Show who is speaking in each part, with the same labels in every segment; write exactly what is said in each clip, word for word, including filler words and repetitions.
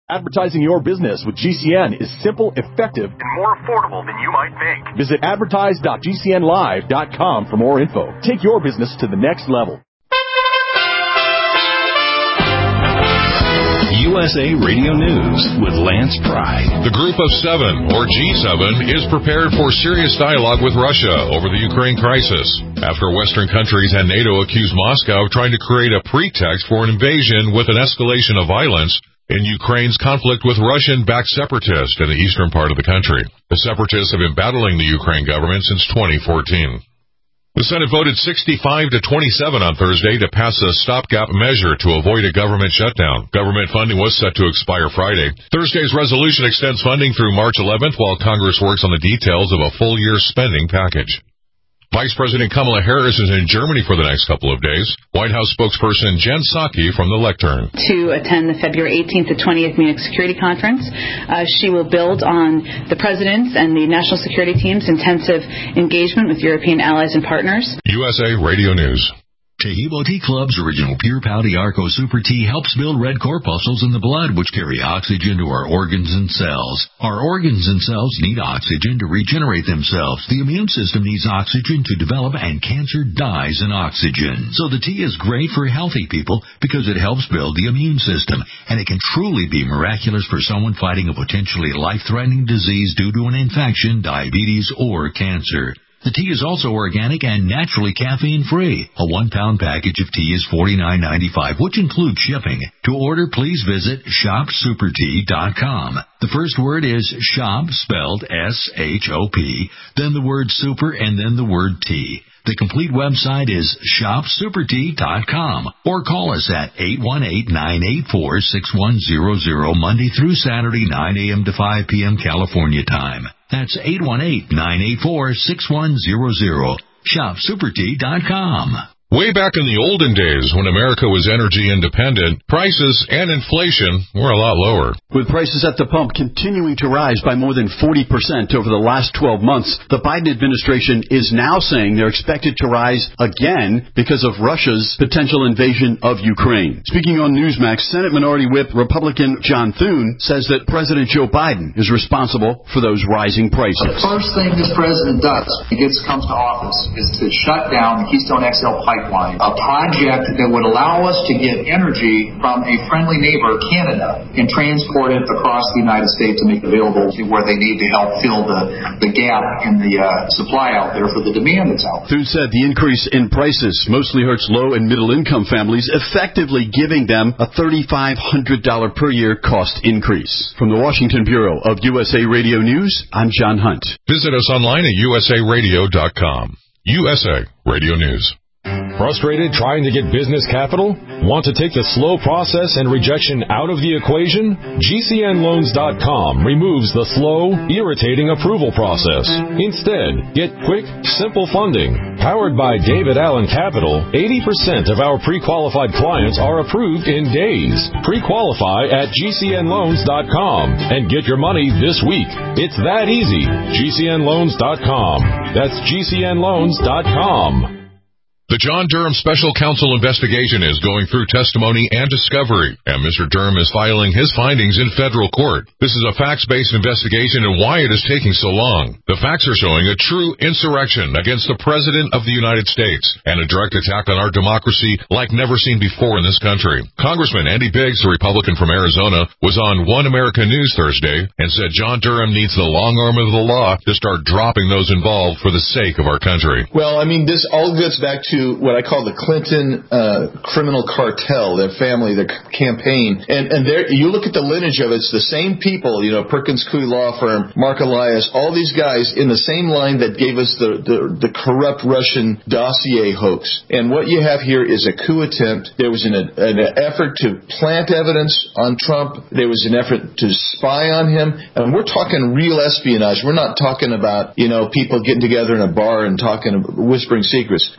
Speaker 1: Advertising your business with G C N is simple, effective, and more affordable than you might think. Visit advertise dot g c n live dot com for more info. Take your business to the next level.
Speaker 2: U S A Radio News with Lance Pry.
Speaker 3: The Group of Seven, or G seven, is prepared for serious dialogue with Russia over the Ukraine crisis, after Western countries and NATO accuse Moscow of trying to create a pretext for an invasion with an escalation of violence in Ukraine's conflict with Russian-backed separatists in the eastern part of the country. The separatists have been battling the Ukraine government since twenty fourteen. The Senate voted sixty-five to twenty-seven on Thursday to pass a stopgap measure to avoid a government shutdown. Government funding was set to expire Friday. Thursday's resolution extends funding through March eleventh while Congress works on the details of a full-year spending package. Vice President Kamala Harris is in Germany for the next couple of days. White House spokesperson Jen Psaki from the lectern.
Speaker 4: To attend the February eighteenth to twentieth Munich Security Conference. Uh, she will build on the President's and the national security team's intensive engagement with European allies and partners.
Speaker 3: U S A Radio News.
Speaker 2: Tahibo Tea Club's original Pure Pouty Arco Super Tea helps build red corpuscles in the blood, which carry oxygen to our organs and cells. Our organs and cells need oxygen to regenerate themselves. The immune system needs oxygen to develop, and cancer dies in oxygen. So the tea is great for healthy people because it helps build the immune system, and it can truly be miraculous for someone fighting a potentially life-threatening disease due to an infection, diabetes, or cancer. The tea is also organic and naturally caffeine-free. A one-pound package of tea is forty-nine ninety-five, which includes shipping. To order, please visit shop super tea dot com. The first word is shop, spelled S H O P, then the word super, and then the word tea. The complete website is shop super tea dot com, or call us at eight one eight, nine eight four, six one zero zero Monday through Saturday, nine a.m. to five p.m. California time. That's eight one eight, nine eight four, six one zero zero. shop super tea dot com.
Speaker 3: Way back in the olden days, when America was energy independent, prices and inflation were a lot lower.
Speaker 5: With prices at the pump continuing to rise by more than forty percent over the last twelve months, the Biden administration is now saying they're expected to rise again because of Russia's potential invasion of Ukraine. Speaking on Newsmax, Senate Minority Whip Republican John Thune says that President Joe Biden is responsible for those rising prices.
Speaker 6: The first thing this president does when he gets, comes to office is to shut down the Keystone X L pipeline. Pipeline, a project that would allow us to get energy from a friendly neighbor, Canada, and transport it across the United States and make it available to where they need to help fill the, the gap in the uh, supply out there for the demand that's out there.
Speaker 5: Thune said the increase in prices mostly hurts low and middle income families, effectively giving them a three thousand five hundred dollars per year cost increase. From the Washington Bureau of U S A Radio News, I'm John Hunt.
Speaker 3: Visit us online at U S A radio dot com. U S A Radio News.
Speaker 7: Frustrated trying to get business capital? Want to take the slow process and rejection out of the equation? G C N loans dot com removes the slow, irritating approval process. Instead, get quick, simple funding. Powered by David Allen Capital, eighty percent of our pre-qualified clients are approved in days. Pre-qualify at G C N loans dot com and get your money this week. It's that easy. G C N loans dot com. That's G C N loans dot com.
Speaker 3: The John Durham Special Counsel investigation is going through testimony and discovery, and Mister Durham is filing his findings in federal court. This is a facts-based investigation and why it is taking so long. The facts are showing a true insurrection against the President of the United States and a direct attack on our democracy like never seen before in this country. Congressman Andy Biggs, a Republican from Arizona, was on One America News Thursday and said John Durham needs the long arm of the law to start dropping those involved for the sake of our country.
Speaker 8: Well, I mean, this all gets back to To what I call the Clinton uh, criminal cartel, their family, their campaign. And and there, you look at the lineage of it, it's the same people, you know, Perkins Coie Law Firm, Mark Elias, all these guys in the same line that gave us the, the, the corrupt Russian dossier hoax. And what you have here is a coup attempt. There was an, an effort to plant evidence on Trump. There was an effort to spy on him. And we're talking real espionage. We're not talking about, you know, people getting together in a bar and talking, whispering secrets. We're talking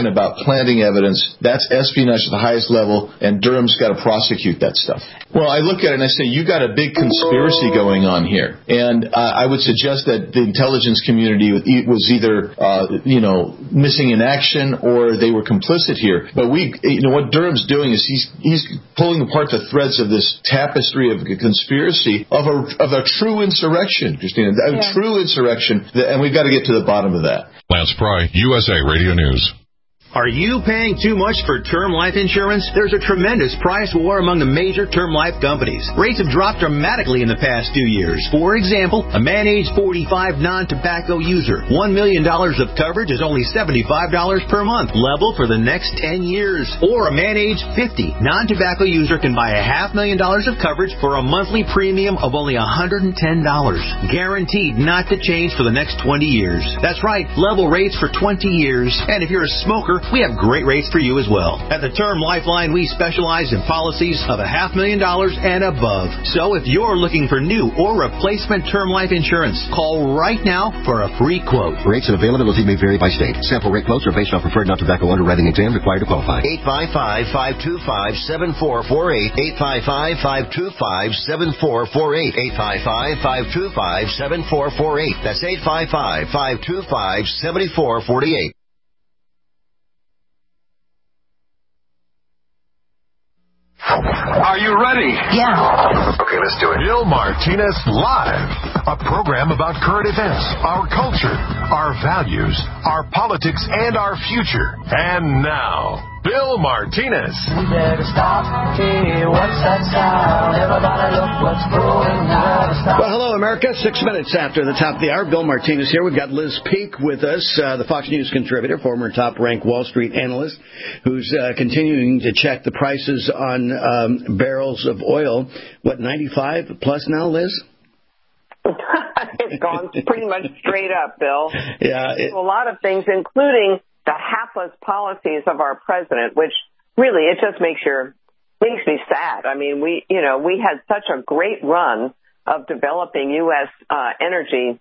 Speaker 8: talking about planting evidence, that's espionage at the highest level, and Durham's got to prosecute that stuff. Well, I look at it and I say, you got a big conspiracy going on here. And uh, I would suggest that the intelligence community was either, uh, you know, missing in action or they were complicit here. But we, you know, what Durham's doing is he's he's pulling apart the threads of this tapestry of a conspiracy of a of a true insurrection, Christina, a yeah. true insurrection, and we've got to get to the bottom of that.
Speaker 3: Lance Pry, U S A Radio News.
Speaker 9: Are you paying too much for term life insurance? There's a tremendous price war among the major term life companies. Rates have dropped dramatically in the past two years. For example, a man age forty-five non-tobacco user, one million dollars of coverage is only seventy-five dollars per month, level for the next ten years. Or a man age fifty non-tobacco user can buy a half million dollars of coverage for a monthly premium of only one hundred ten dollars. Guaranteed not to change for the next twenty years. That's right, level rates for twenty years. And if you're a smoker, we have great rates for you as well. At the Term Lifeline, we specialize in policies of a half million dollars and above. So if you're looking for new or replacement term life insurance, call right now for a free quote.
Speaker 10: Rates and availability may vary by state. Sample rate quotes are based on preferred non-tobacco underwriting exam required to qualify.
Speaker 11: eight five five, five two five, seven four four eight. eight five five, five two five, seven four four eight. eight five five, five two five, seven four four eight. That's eight five five, five two five, seven four four eight.
Speaker 12: Are you ready?
Speaker 13: Yeah.
Speaker 12: Okay, let's do it. Bill Martinez Live, a program about current events, our culture, our values, our politics, and our future. And now, Bill Martinez.
Speaker 14: We better stop. Hey, what's that sound? Everybody look what's brewing now.
Speaker 15: Well, hello, America. Six minutes after the top of the hour, Bill Martinez here. We've got Liz Peek with us, uh, the Fox News contributor, former top-ranked Wall Street analyst, who's uh, continuing to check the prices on um, barrels of oil. What, ninety-five plus now, Liz?
Speaker 16: It's gone pretty much straight up, Bill.
Speaker 15: Yeah. It,
Speaker 16: a lot of things, including the hapless policies of our president, which really, it just makes your, makes me sad. I mean, we, you know, we had such a great run of developing U S uh, energy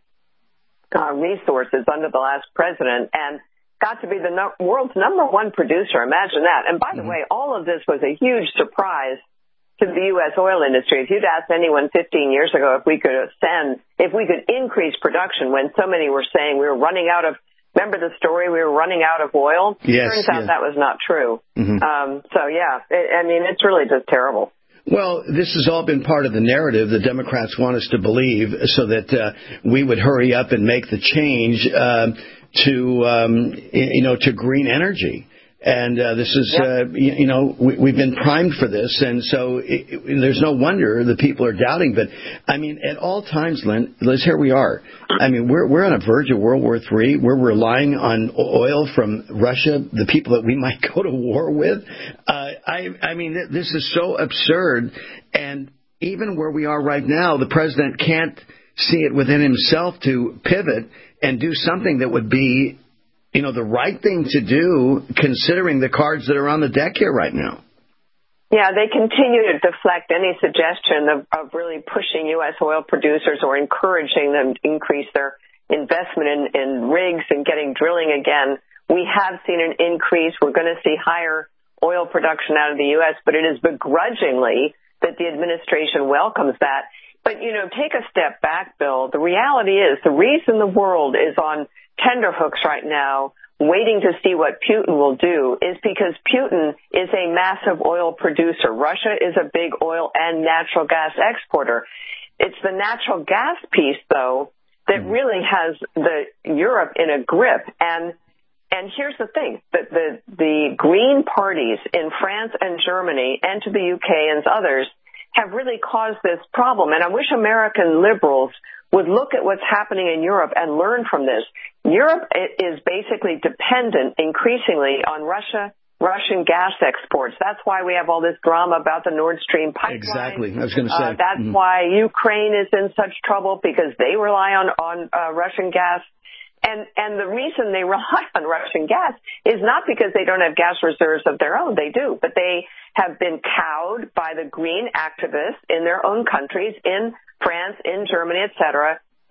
Speaker 16: uh, resources under the last president and got to be the no- world's number one producer. Imagine that. And by the mm-hmm. way, all of this was a huge surprise to the U S oil industry. If you'd asked anyone fifteen years ago if we could ascend, if we could increase production when so many were saying we were running out of, remember the story, we were running out of oil?
Speaker 15: Yes.
Speaker 16: Turns out
Speaker 15: yeah.
Speaker 16: that was not true.
Speaker 15: Mm-hmm.
Speaker 16: Um, so, yeah, it, I mean, it's really just terrible.
Speaker 15: Well, this has all been part of the narrative the Democrats want us to believe so that uh, we would hurry up and make the change uh, to, um, you know, to green energy. And uh, this is, yep. uh, you, you know, we, we've been primed for this. And so it, it, there's no wonder the people are doubting. But, I mean, at all times, Lynn, Liz, here we are. I mean, we're we're on a verge of World War Three. We're relying on oil from Russia, the people that we might go to war with. Uh, I, I mean, this is so absurd. And even where we are right now, the president can't see it within himself to pivot and do something that would be, you know, the right thing to do, considering the cards that are on the deck here right now.
Speaker 16: Yeah, they continue to deflect any suggestion of, of really pushing U S oil producers or encouraging them to increase their investment in, in rigs and getting drilling again. We have seen an increase. We're going to see higher oil production out of the U S, but it is begrudgingly that the administration welcomes that. But, you know, take a step back, Bill. The reality is the reason the world is on tenterhooks right now, waiting to see what Putin will do, is because Putin is a massive oil producer. Russia is a big oil and natural gas exporter. It's the natural gas piece, though, that really has the Europe in a grip. And and here's the thing, that the, the green parties in France and Germany and to the U K and others have really caused this problem. And I wish American liberals would look at what's happening in Europe and learn from this. Europe is basically dependent increasingly on Russia, Russian gas exports. That's why we have all this drama about the Nord Stream pipeline.
Speaker 15: Exactly. I was going to say.
Speaker 16: Uh, that's
Speaker 15: mm-hmm.
Speaker 16: why Ukraine is in such trouble, because they rely on, on uh, Russian gas. And, and the reason they rely on Russian gas is not because they don't have gas reserves of their own. They do. But they have been cowed by the green activists in their own countries, in France, in Germany, et cetera,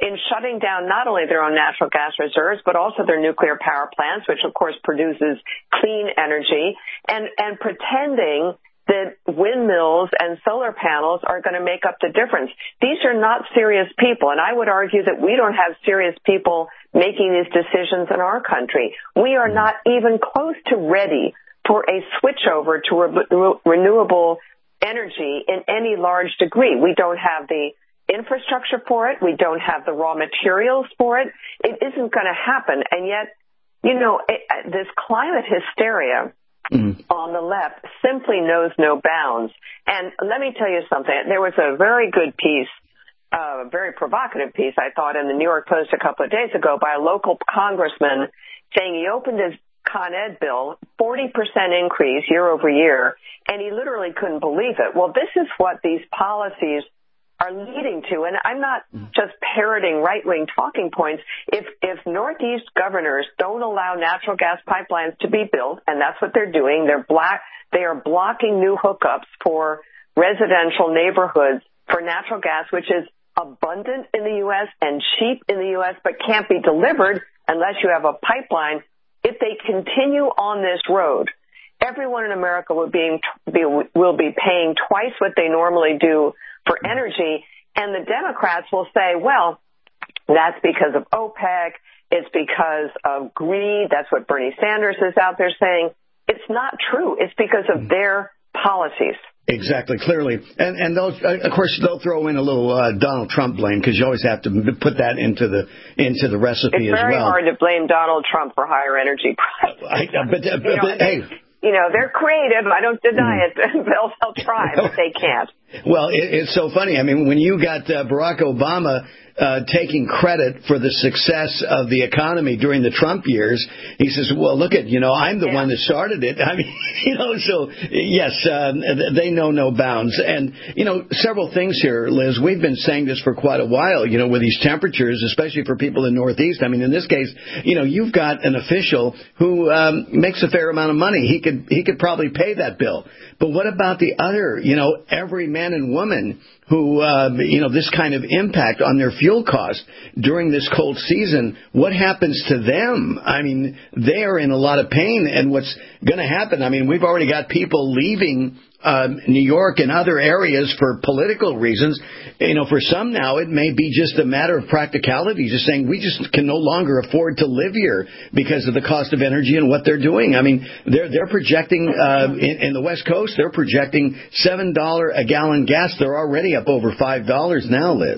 Speaker 16: in shutting down not only their own natural gas reserves, but also their nuclear power plants, which, of course, produces clean energy, and, and pretending that windmills and solar panels are going to make up the difference. These are not serious people, and I would argue that we don't have serious people making these decisions in our country. We are not even close to ready for a switchover to re- renewable energy in any large degree. We don't have the infrastructure for it. We don't have the raw materials for it. It isn't going to happen. And yet, you know, it, this climate hysteria mm. on the left simply knows no bounds. And let me tell you something. There was a very good piece, a uh, very provocative piece, I thought, in the New York Post a couple of days ago by a local congressman saying he opened his Con Ed bill, forty percent increase year over year, and he literally couldn't believe it. Well, this is what these policies are leading to, and I'm not just parroting right-wing talking points. If if Northeast governors don't allow natural gas pipelines to be built, and that's what they're doing, they're black, they are blocking new hookups for residential neighborhoods for natural gas, which is abundant in the U S and cheap in the U S, but can't be delivered unless you have a pipeline. If they continue on this road, everyone in America will be, will be paying twice what they normally do for energy, and the Democrats will say, well, that's because of OPEC, it's because of greed, that's what Bernie Sanders is out there saying. It's not true. It's because of their policies.
Speaker 15: Exactly, clearly. And and those, uh, of course, they'll throw in a little uh, Donald Trump blame, because you always have to put that into the into the recipe as well.
Speaker 16: It's very hard to blame Donald Trump for higher energy prices.
Speaker 15: I, uh, but, uh, but, you know, but hey.
Speaker 16: You know, they're creative. I don't deny it. They'll, they'll try, but they can't.
Speaker 15: Well, it, it's so funny. I mean, when you got uh, Barack Obama uh, taking credit for the success of the economy during the Trump years, he says, well, look at, you know, I'm the yeah. one that started it. I mean, you know, so, yes, uh, they know no bounds. And, you know, several things here, Liz. We've been saying this for quite a while, you know, with these temperatures, especially for people in the Northeast. I mean, in this case, you know, you've got an official who um, makes a fair amount of money. He could he could probably pay that bill. But what about the other, you know, every man and woman who, uh, you know, this kind of impact on their fuel costs during this cold season? What happens to them? I mean, they are in a lot of pain. And what's going to happen? I mean, we've already got people leaving Um, New York and other areas for political reasons. You know, for some now it may be just a matter of practicality, just saying we just can no longer afford to live here because of the cost of energy and what they're doing. I mean, they're they're projecting uh, in, in the West Coast, they're projecting seven dollars a gallon gas. They're already up over five dollars now, Liz.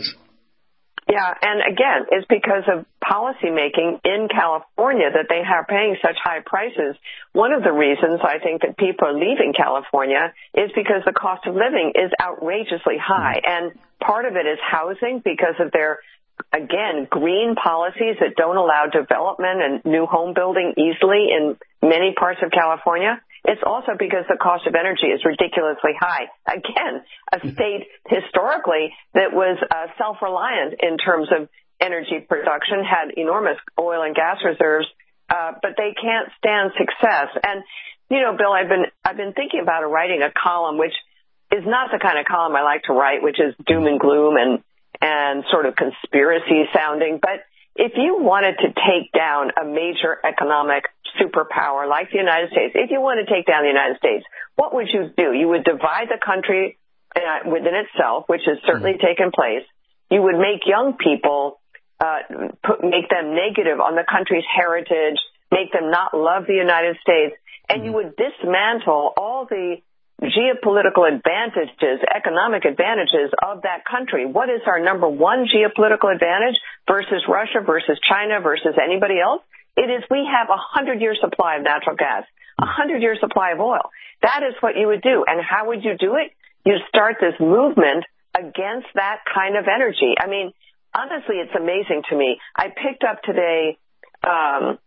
Speaker 16: Yeah, and again, it's because of policymaking in California that they are paying such high prices. One of the reasons I think that people are leaving California is because the cost of living is outrageously high. And part of it is housing because of their, again, green policies that don't allow development and new home building easily in many parts of California. It's also because the cost of energy is ridiculously high. Again, a state historically that was uh, self-reliant in terms of energy production, had enormous oil and gas reserves, uh, but they can't stand success. And, you know, Bill, I've been I've been thinking about writing a column, which is not the kind of column I like to write, which is doom and gloom and, and sort of conspiracy sounding. But if you wanted to take down a major economic superpower like the United States, if you want to take down the United States, what would you do? You would divide the country uh, within itself, which has certainly taken place. You would make young people, uh, put, make them negative on the country's heritage, make them not love the United States, and you would dismantle all the geopolitical advantages, economic advantages of that country. What is our number one geopolitical advantage versus Russia, versus China, versus anybody else? It is we have a hundred-year supply of natural gas, a hundred-year supply of oil. That is what you would do. And how would you do it? You start this movement against that kind of energy. I mean, honestly, it's amazing to me. I picked up today um,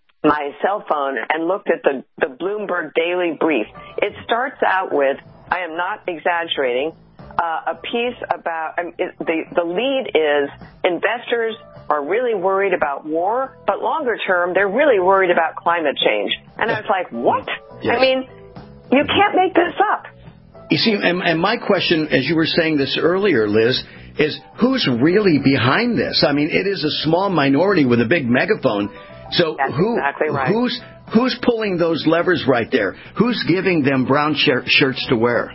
Speaker 16: my cell phone and looked at the, the Bloomberg Daily Brief. It starts out with, I am not exaggerating, uh, a piece about um, it, the, the lead is investors are really worried about war, but longer term, they're really worried about climate change. And I was like, what? Yeah. I mean, you can't make this up.
Speaker 15: You see, and, and my question, as you were saying this earlier, Liz, is who's really behind this? I mean, it is a small minority with a big megaphone. So
Speaker 16: That's
Speaker 15: who,
Speaker 16: exactly right.
Speaker 15: who's who's pulling those levers right there? Who's giving them brown shir- shirts to wear?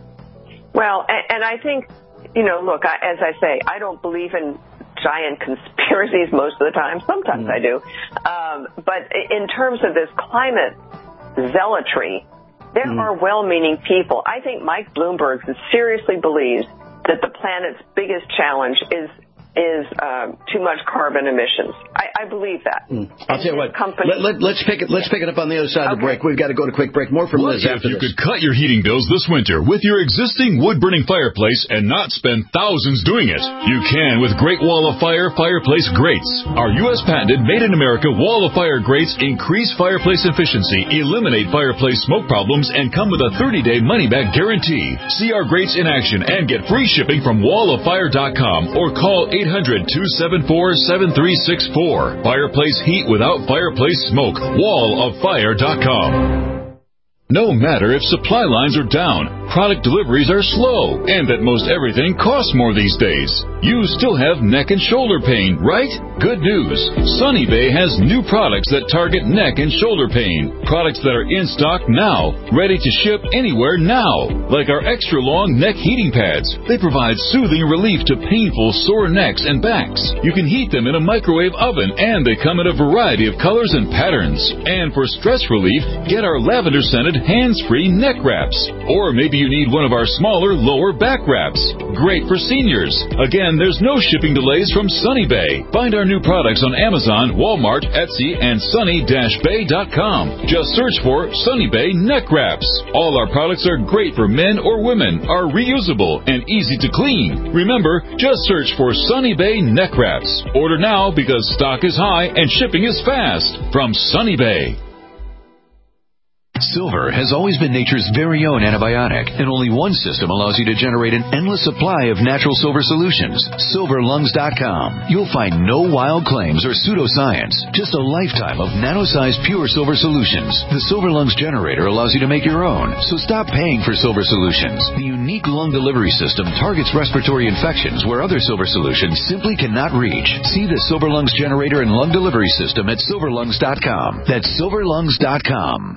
Speaker 16: Well, and, and I think, you know, look, I, as I say, I don't believe in giant conspiracies most of the time. Sometimes mm. I do. Um, but in terms of this climate zealotry, there mm. are well-meaning people. I think Mike Bloomberg seriously believes that the planet's biggest challenge is is uh, too much carbon emissions. I, I believe that.
Speaker 15: Mm. I'll tell you what. Let, let, let's pick it. Let's pick it up on the other side of the break. We've got to go to quick break. More from
Speaker 13: What
Speaker 15: Liz
Speaker 13: if
Speaker 15: after
Speaker 13: you
Speaker 15: this.
Speaker 13: could cut your heating bills this winter with your existing wood-burning fireplace and not spend thousands doing it? You can with Great Wall of Fire fireplace grates. Our U S patented made-in-America Wall of Fire grates increase fireplace efficiency, eliminate fireplace smoke problems, and come with a thirty-day money-back guarantee. See our grates in action and get free shipping from wall of fire dot com or call eight hundred, two seven four, seven three six four. Fireplace heat without fireplace smoke. wall of fire dot com. No matter if supply lines are down, product deliveries are slow, and that most everything costs more these days, you still have neck and shoulder pain, right? Good news. Sunny Bay has new products that target neck and shoulder pain. Products that are in stock now, ready to ship anywhere now. Like our extra long neck heating pads. They provide soothing relief to painful sore necks and backs. You can heat them in a microwave oven, and they come in a variety of colors and patterns. And for stress relief, get our lavender scented hands-free neck wraps. Or maybe you need one of our smaller lower back wraps. Great for seniors. Again, there's no shipping delays from Sunny Bay. Find our new products on Amazon, Walmart, Etsy, and sunny dash bay dot com. Just search for Sunny Bay neck wraps. All our products are great for men or women, are reusable, and easy to clean. Remember, just search for Sunny Bay neck wraps. Order now because stock is high and shipping is fast. From Sunny Bay.
Speaker 2: Silver has always been nature's very own antibiotic, and only one system allows you to generate an endless supply of natural silver solutions. silver lungs dot com. You'll find no wild claims or pseudoscience, just a lifetime of nano-sized pure silver solutions. The Silver Lungs generator allows you to make your own, so stop paying for silver solutions. The unique lung delivery system targets respiratory infections where other silver solutions simply cannot reach. See the Silver Lungs generator and lung delivery system at silver lungs dot com. That's silver lungs dot com.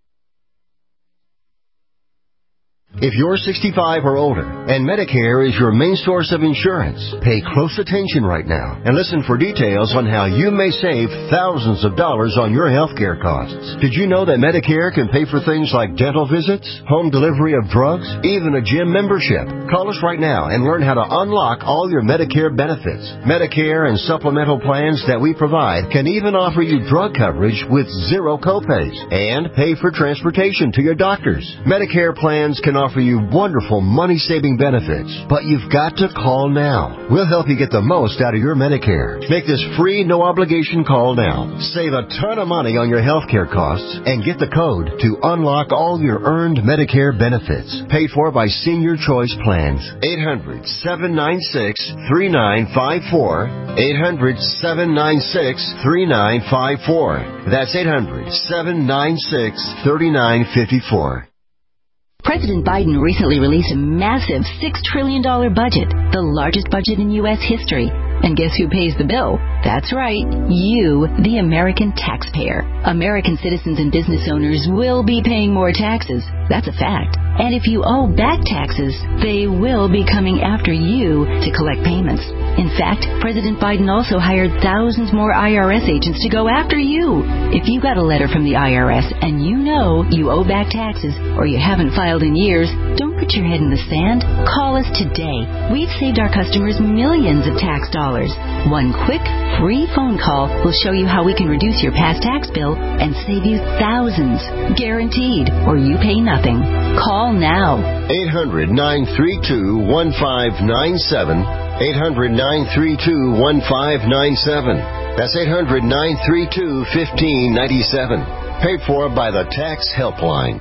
Speaker 10: If you're sixty-five or older and Medicare is your main source of insurance, pay close attention right now and listen for details on how you may save thousands of dollars on your health care costs. Did you know that Medicare can pay for things like dental visits, home delivery of drugs, even a gym membership? Call us right now and learn how to unlock all your Medicare benefits. Medicare and supplemental plans that we provide can even offer you drug coverage with zero copays and pay for transportation to your doctors. Medicare plans can offer you wonderful money-saving benefits, but you've got to call now. We'll help you get the most out of your Medicare. Make this free, no-obligation call now. Save a ton of money on your health care costs and get the code to unlock all your earned Medicare benefits. Paid for by Senior Choice Plans. eight hundred, seven nine six, three nine five four. eight hundred, seven nine six, three nine five four. That's eight hundred, seven nine six, three nine five four.
Speaker 17: President Biden recently released a massive six trillion dollars budget, the largest budget in U S history. And guess who pays the bill? That's right, you, the American taxpayer. American citizens and business owners will be paying more taxes. That's a fact. And if you owe back taxes, they will be coming after you to collect payments. In fact, President Biden also hired thousands more I R S agents to go after you. If you got a letter from the I R S and you know you owe back taxes or you haven't filed in years, don't put your head in the sand. Call us today. We've saved our customers millions of tax dollars. One quick, free phone call will show you how we can reduce your past tax bill and save you thousands. Guaranteed, or you pay nothing. Call now.
Speaker 10: eight hundred, nine three two, one five nine seven. eight hundred, nine three two, one five nine seven. That's eight hundred, nine three two, one five nine seven. Paid for by the Tax Helpline.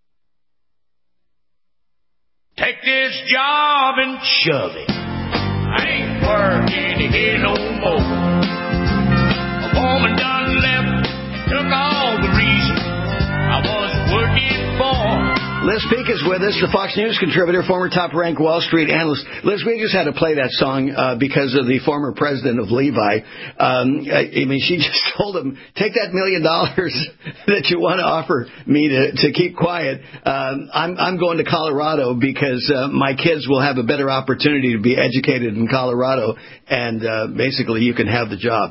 Speaker 18: Take this job and shove it. I ain't working here no more. A woman done left and took all the reason I was working for.
Speaker 15: Liz Peek is with us, the Fox News contributor, former top-ranked Wall Street analyst. Liz, we just had to play that song uh, because of the former president of Levi. Um, I, I mean, she just told him, take that million dollars that you want to offer me to, to keep quiet. Um, I'm, I'm going to Colorado because uh, my kids will have a better opportunity to be educated in Colorado, and uh, basically you can have the job.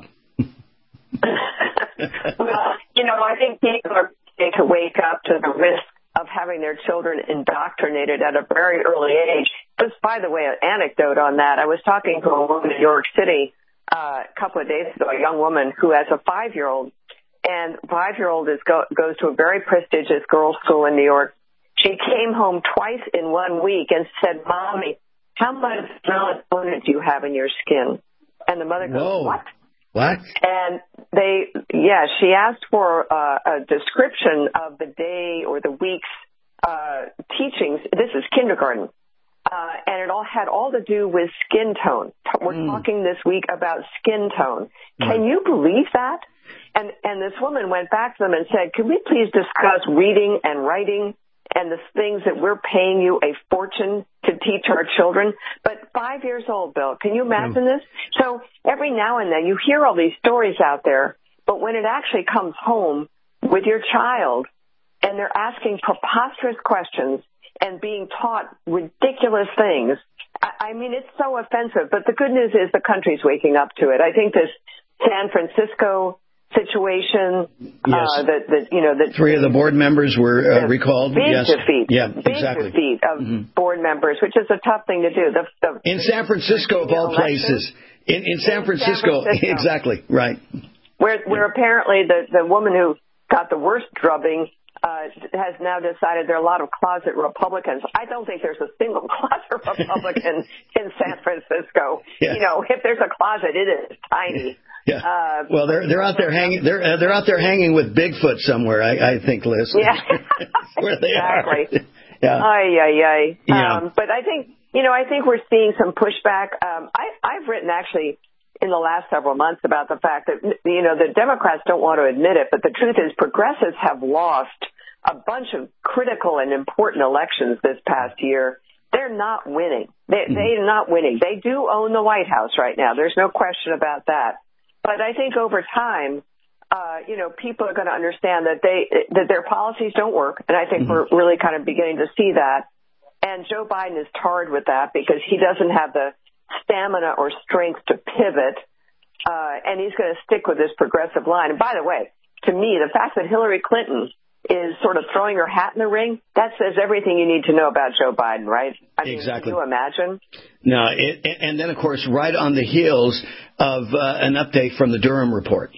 Speaker 16: Well, you know, I think people are beginning to wake up to the risk of having their children indoctrinated at a very early age. Just, by the way, an anecdote on that. I was talking to a woman in New York City uh, a couple of days ago, a young woman who has a five-year-old, and five-year-old is go, goes to a very prestigious girls' school in New York. She came home twice in one week and said, Mommy, how much melatonin do you have in your skin? And the mother goes,
Speaker 15: Whoa.
Speaker 16: What?
Speaker 15: What?
Speaker 16: And they, yeah, she asked for uh, a description of the day or the week's uh, teachings. This is kindergarten. Uh, and it all had all to do with skin tone. We're mm. talking this week about skin tone. Can mm. you believe that? And, and this woman went back to them and said, can we please discuss reading and writing and the things that we're paying you a fortune to teach our children? But five years old, Bill, can you imagine mm. this? So every now and then you hear all these stories out there, but when it actually comes home with your child and they're asking preposterous questions and being taught ridiculous things, I, I mean, it's so offensive. But the good news is the country's waking up to it. I think this San Francisco situation,
Speaker 15: yes.
Speaker 16: uh, that, that, you know, that
Speaker 15: three of the board members were uh, recalled.
Speaker 16: Big
Speaker 15: yes.
Speaker 16: defeat.
Speaker 15: Yeah,
Speaker 16: big
Speaker 15: exactly.
Speaker 16: defeat of mm-hmm. board members, which is a tough thing to do. The, the,
Speaker 15: in San Francisco, of all places. In, in, San, in Francisco, San Francisco, exactly, right.
Speaker 16: Where, where yeah. apparently the, the woman who got the worst drubbing uh, has now decided there are a lot of closet Republicans. I don't think there's a single closet Republican in San Francisco. Yeah. You know, if there's a closet, it is tiny.
Speaker 15: Yeah.
Speaker 16: Uh,
Speaker 15: well, they're they're out there hanging. They're uh, they're out there hanging with Bigfoot somewhere. I, I think, Liz.
Speaker 16: Yeah.
Speaker 15: Where they
Speaker 16: exactly.
Speaker 15: are. Yeah.
Speaker 16: Ay ay ay.
Speaker 15: Yeah.
Speaker 16: Um, but I think you know I think we're seeing some pushback. Um, I I've written actually in the last several months about the fact that you know the Democrats don't want to admit it, but the truth is progressives have lost a bunch of critical and important elections this past year. They're not winning. They, mm-hmm. they're not winning. They do own the White House right now. There's no question about that. But I think over time, uh, you know, people are going to understand that they that their policies don't work, and I think mm-hmm. we're really kind of beginning to see that. And Joe Biden is tarred with that because he doesn't have the stamina or strength to pivot, uh, and he's going to stick with this progressive line. And by the way, to me, the fact that Hillary Clinton is sort of throwing her hat in the ring, that says everything you need to know about Joe Biden, right? I mean,
Speaker 15: exactly.
Speaker 16: Can you imagine?
Speaker 15: No, it, and then, of course, right on the heels of uh, an update from the Durham report.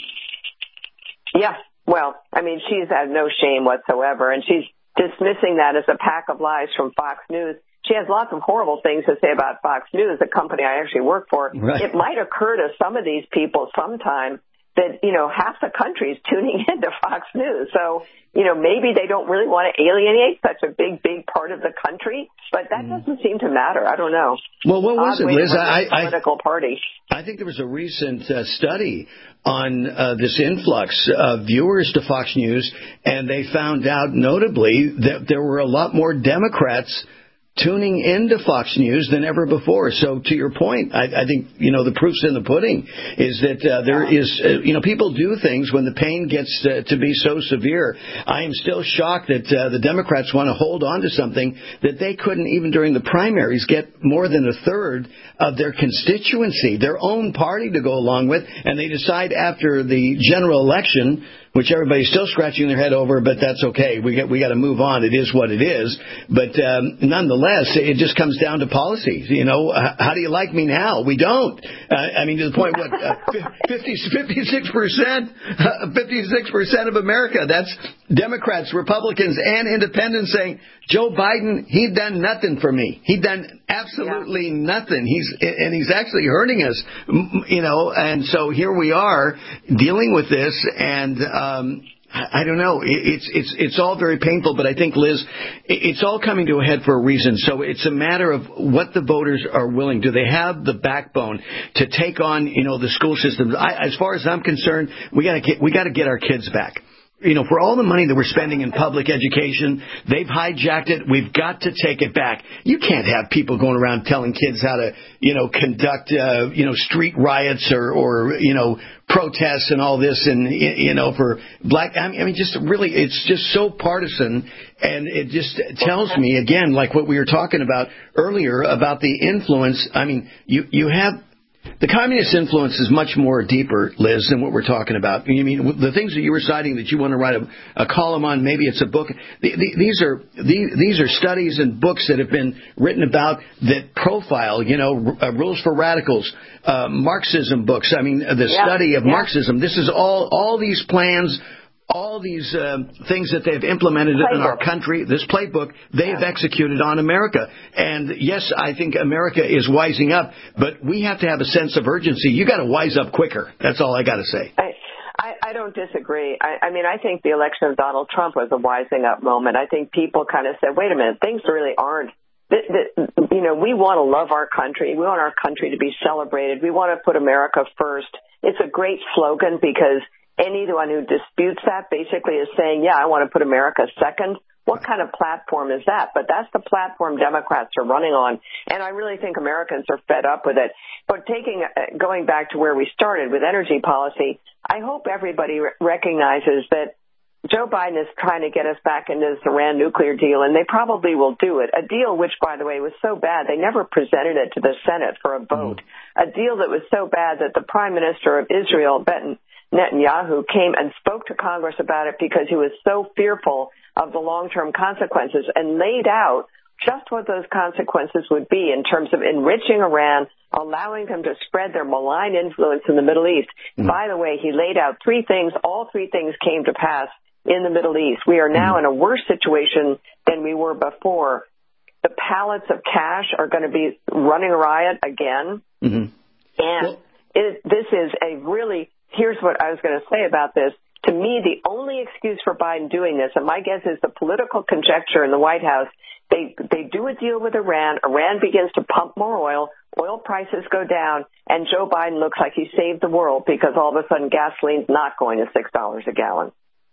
Speaker 16: Yeah, well, I mean, she's had no shame whatsoever, and she's dismissing that as a pack of lies from Fox News. She has lots of horrible things to say about Fox News, the company I actually work for.
Speaker 15: Right.
Speaker 16: It might occur to some of these people sometime that, you know, half the country is tuning into Fox News. So, you know, maybe they don't really want to alienate such a big, big part of the country, but that mm. doesn't seem to matter. I don't know.
Speaker 15: Well, what was
Speaker 16: Odd
Speaker 15: it, Liz? I,
Speaker 16: I, political party.
Speaker 15: I think there was a recent uh, study on uh, this influx of viewers to Fox News, and they found out notably that there were a lot more Democrats tuning into Fox News than ever before. So to your point, I, I think, you know, the proof's in the pudding is that uh, there is, uh, you know, people do things when the pain gets uh, to be so severe. I am still shocked that uh, the Democrats want to hold on to something that they couldn't even during the primaries get more than a third of their constituency, their own party to go along with. And they decide after the general election, which everybody's still scratching their head over, but that's okay. We got we got to move on. It is what it is. But um, nonetheless, it just comes down to policies. You know, how do you like me now? We don't. Uh, I mean, to the point, what, uh, fifty, fifty-six percent, uh, fifty-six percent of America, that's Democrats, Republicans, and independents saying, Joe Biden, he done nothing for me. He done absolutely yeah. nothing. He's and he's actually hurting us, you know. And so here we are dealing with this, and um, I don't know. It's it's it's all very painful, but I think, Liz, it's all coming to a head for a reason. So it's a matter of what the voters are willing. Do they have the backbone to take on, you know, the school systems? I, as far as I'm concerned, we got to get we got to get our kids back. You know, for all the money that we're spending in public education, they've hijacked it. We've got to take it back. You can't have people going around telling kids how to, you know, conduct, uh, you know, street riots or, or, you know, protests and all this and, you know, for black. I mean, just really, it's just so partisan. And it just tells me, again, like what we were talking about earlier about the influence. I mean, you, you have. The communist influence is much more deeper, Liz, than what we're talking about. You mean the things that you were citing that you want to write a, a column on? Maybe it's a book. The, the, these are the, these are studies and books that have been written about that profile, you know, uh, Rules for Radicals, uh, Marxism books. I mean, the yeah, study of yeah. Marxism. This is all all these plans. All these uh, things that they've implemented playbook. in our country, this playbook, they have yeah. executed on America. And, yes, I think America is wising up, but we have to have a sense of urgency. You got to wise up quicker. That's all I got to say.
Speaker 16: I, I, I don't disagree. I, I mean, I think the election of Donald Trump was a wising up moment. I think people kind of said, wait a minute, things really aren't. The, the, you know, we want to love our country. We want our country to be celebrated. We want to put America first. It's a great slogan because anyone who disputes that basically is saying, yeah, I want to put America second. What kind of platform is that? But that's the platform Democrats are running on. And I really think Americans are fed up with it. But taking, going back to where we started with energy policy, I hope everybody recognizes that Joe Biden is trying to get us back into this Iran nuclear deal, and they probably will do it. A deal which, by the way, was so bad they never presented it to the Senate for a vote. A deal that was so bad that the Prime Minister of Israel, Benjamin Netanyahu, came and spoke to Congress about it because he was so fearful of the long-term consequences and laid out just what those consequences would be in terms of enriching Iran, allowing them to spread their malign influence in the Middle East. Mm. By the way, he laid out three things. All three things came to pass in the Middle East. We are now mm. in a worse situation than we were before. The pallets of cash are going to be running riot again. Mm-hmm. And well, it, this is a really... Here's what I was going to say about this. To me, the only excuse for Biden doing this, and my guess is the political conjecture in the White House, they they do a deal with Iran. Iran begins to pump more oil. Oil prices go down, and Joe Biden looks like he saved the world because all of a sudden gasoline's not going to six dollars a gallon.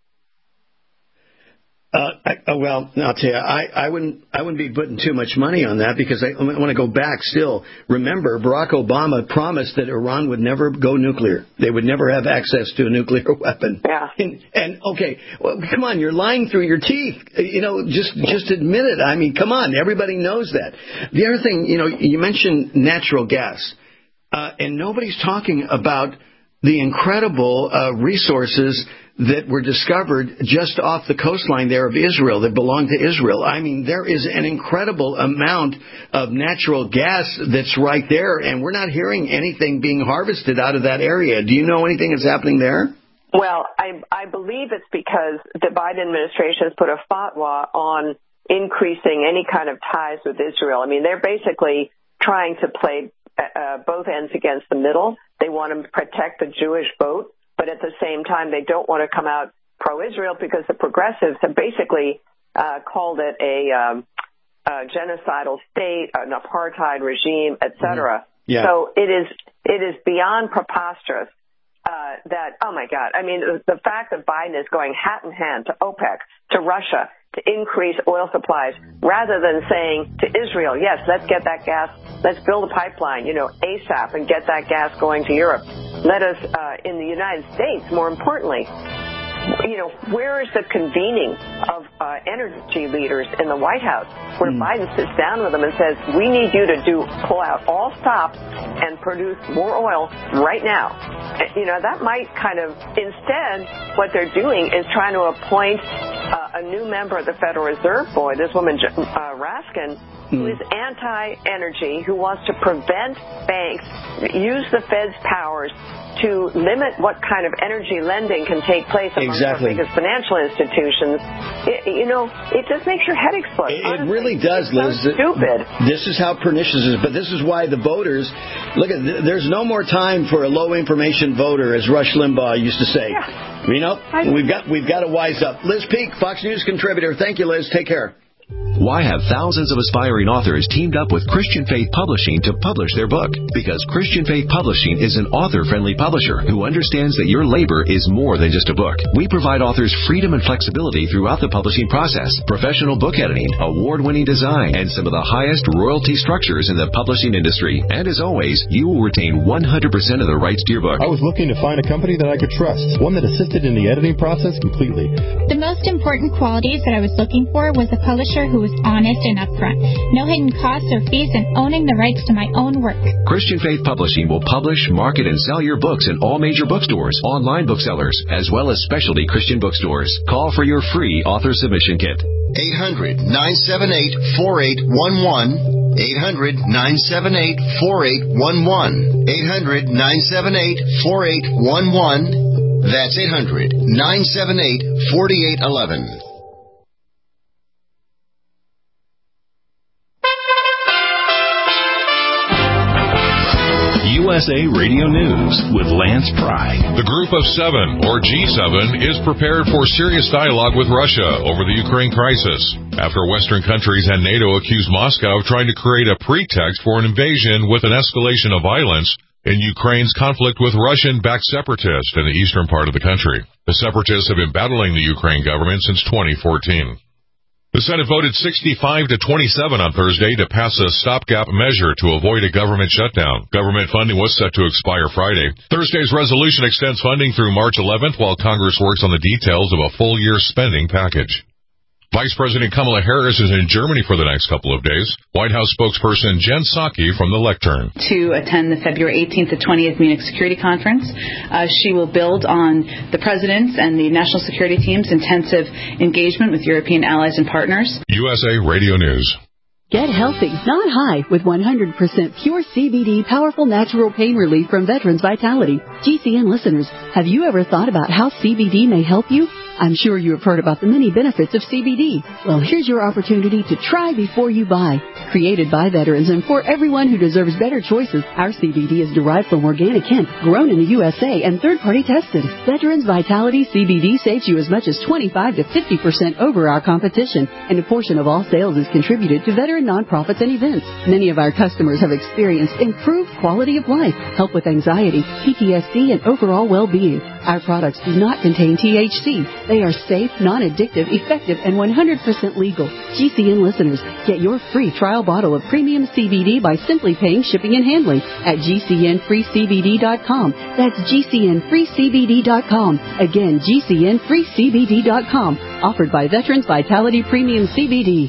Speaker 15: Uh, I, oh, well, I'll tell you, I, I wouldn't, I wouldn't be putting too much money on that because I, I want to go back still. Remember, Barack Obama promised that Iran would never go nuclear. They would never have access to a nuclear weapon.
Speaker 16: Yeah.
Speaker 15: And, and okay, well, come on, you're lying through your teeth. You know, just, just admit it. I mean, come on, everybody knows that. The other thing, you know, you mentioned natural gas, uh, and nobody's talking about the incredible uh, resources that were discovered just off the coastline there of Israel that belong to Israel. I mean, there is an incredible amount of natural gas that's right there, and we're not hearing anything being harvested out of that area. Do you know anything that's happening there?
Speaker 16: Well, I, I believe it's because the Biden administration has put a fatwa on increasing any kind of ties with Israel. I mean, they're basically trying to play uh, both ends against the middle. They want to protect the Jewish vote, but at the same time, they don't want to come out pro-Israel because the progressives have basically uh, called it a, um, a genocidal state, an apartheid regime, et cetera. Mm-hmm. Yeah. So it is it is beyond preposterous uh, that, oh, my God. I mean, the, the fact that Biden is going hat in hand to OPEC, to Russia, to increase oil supplies, rather than saying to Israel, yes, let's get that gas, let's build a pipeline, you know, ASAP and get that gas going to Europe. Let us, uh, in the United States, more importantly, you know, where is the convening of uh, energy leaders in the White House where mm. Biden sits down with them and says, we need you to do pull out all stops and produce more oil right now? You know, that might kind of, instead, what they're doing is trying to appoint uh, a new member of the Federal Reserve Board, this woman, uh, Raskin, mm. who is anti-energy, who wants to prevent banks, use the Fed's powers to limit what kind of energy lending can take place among
Speaker 15: exactly.
Speaker 16: our biggest financial institutions. It, you know, it just makes your head explode.
Speaker 15: It, it really does, Liz.
Speaker 16: So stupid.
Speaker 15: This is how pernicious it is. But this is why the voters, look at, there's no more time for a low information voter, as Rush Limbaugh used to say. Yeah. You know, we've got we've got to wise up. Liz Peek, Fox News contributor. Thank you, Liz. Take care.
Speaker 19: Why have thousands of aspiring authors teamed up with Christian Faith Publishing to publish their book? Because Christian Faith Publishing is an author-friendly publisher who understands that your labor is more than just a book. We provide authors freedom and flexibility throughout the publishing process, professional book editing, award-winning design, and some of the highest royalty structures in the publishing industry. And as always, you will retain one hundred percent of the rights to your book.
Speaker 20: I was looking to find a company that I could trust, one that assisted in the editing process completely.
Speaker 21: The most important qualities that I was looking for was a publisher who was honest and upfront. No hidden costs or fees, and owning the rights to my own work.
Speaker 19: Christian Faith Publishing will publish, market, and sell your books in all major bookstores, online booksellers, as well as specialty Christian bookstores. Call for your free author submission kit.
Speaker 11: eight hundred, nine seven eight, four eight one one. eight hundred, nine seven eight, four eight one one. eight hundred, nine seven eight, four eight one one. That's eight hundred, nine seven eight, four eight one one.
Speaker 13: U S A Radio News with Lance Pry.
Speaker 3: The Group of Seven, or G seven, is prepared for serious dialogue with Russia over the Ukraine crisis after Western countries and NATO accused Moscow of trying to create a pretext for an invasion with an escalation of violence in Ukraine's conflict with Russian-backed separatists in the eastern part of the country. The separatists have been battling the Ukraine government since twenty fourteen. The Senate voted sixty-five to twenty-seven on Thursday to pass a stopgap measure to avoid a government shutdown. Government funding was set to expire Friday. Thursday's resolution extends funding through March eleventh while Congress works on the details of a full-year spending package. Vice President Kamala Harris is in Germany for the next couple of days. White House spokesperson Jen Psaki from the lectern.
Speaker 4: To attend the February eighteenth to twentieth Munich Security Conference. Uh, she will build on the President's and the national security team's intensive engagement with European allies and partners.
Speaker 3: U S A Radio News.
Speaker 22: Get healthy, not high, with one hundred percent pure C B D powerful natural pain relief from Veterans Vitality. G C N listeners, have you ever thought about how C B D may help you? I'm sure you have heard about the many benefits of C B D. Well, here's your opportunity to try before you buy. Created by veterans and for everyone who deserves better choices, our C B D is derived from organic hemp, grown in the U S A, and third-party tested. Veterans Vitality C B D saves you as much as twenty-five to fifty percent over our competition, and a portion of all sales is contributed to veteran nonprofits and events. Many of our customers have experienced improved quality of life, help with anxiety, P T S D, and overall well-being. Our products do not contain T H C. They are safe, non-addictive, effective, and one hundred percent legal. G C N listeners, get your free trial bottle of premium C B D by simply paying shipping and handling at G C N free C B D dot com. That's G C N free C B D dot com. Again, G C N free C B D dot com. Offered by Veterans Vitality Premium C B D.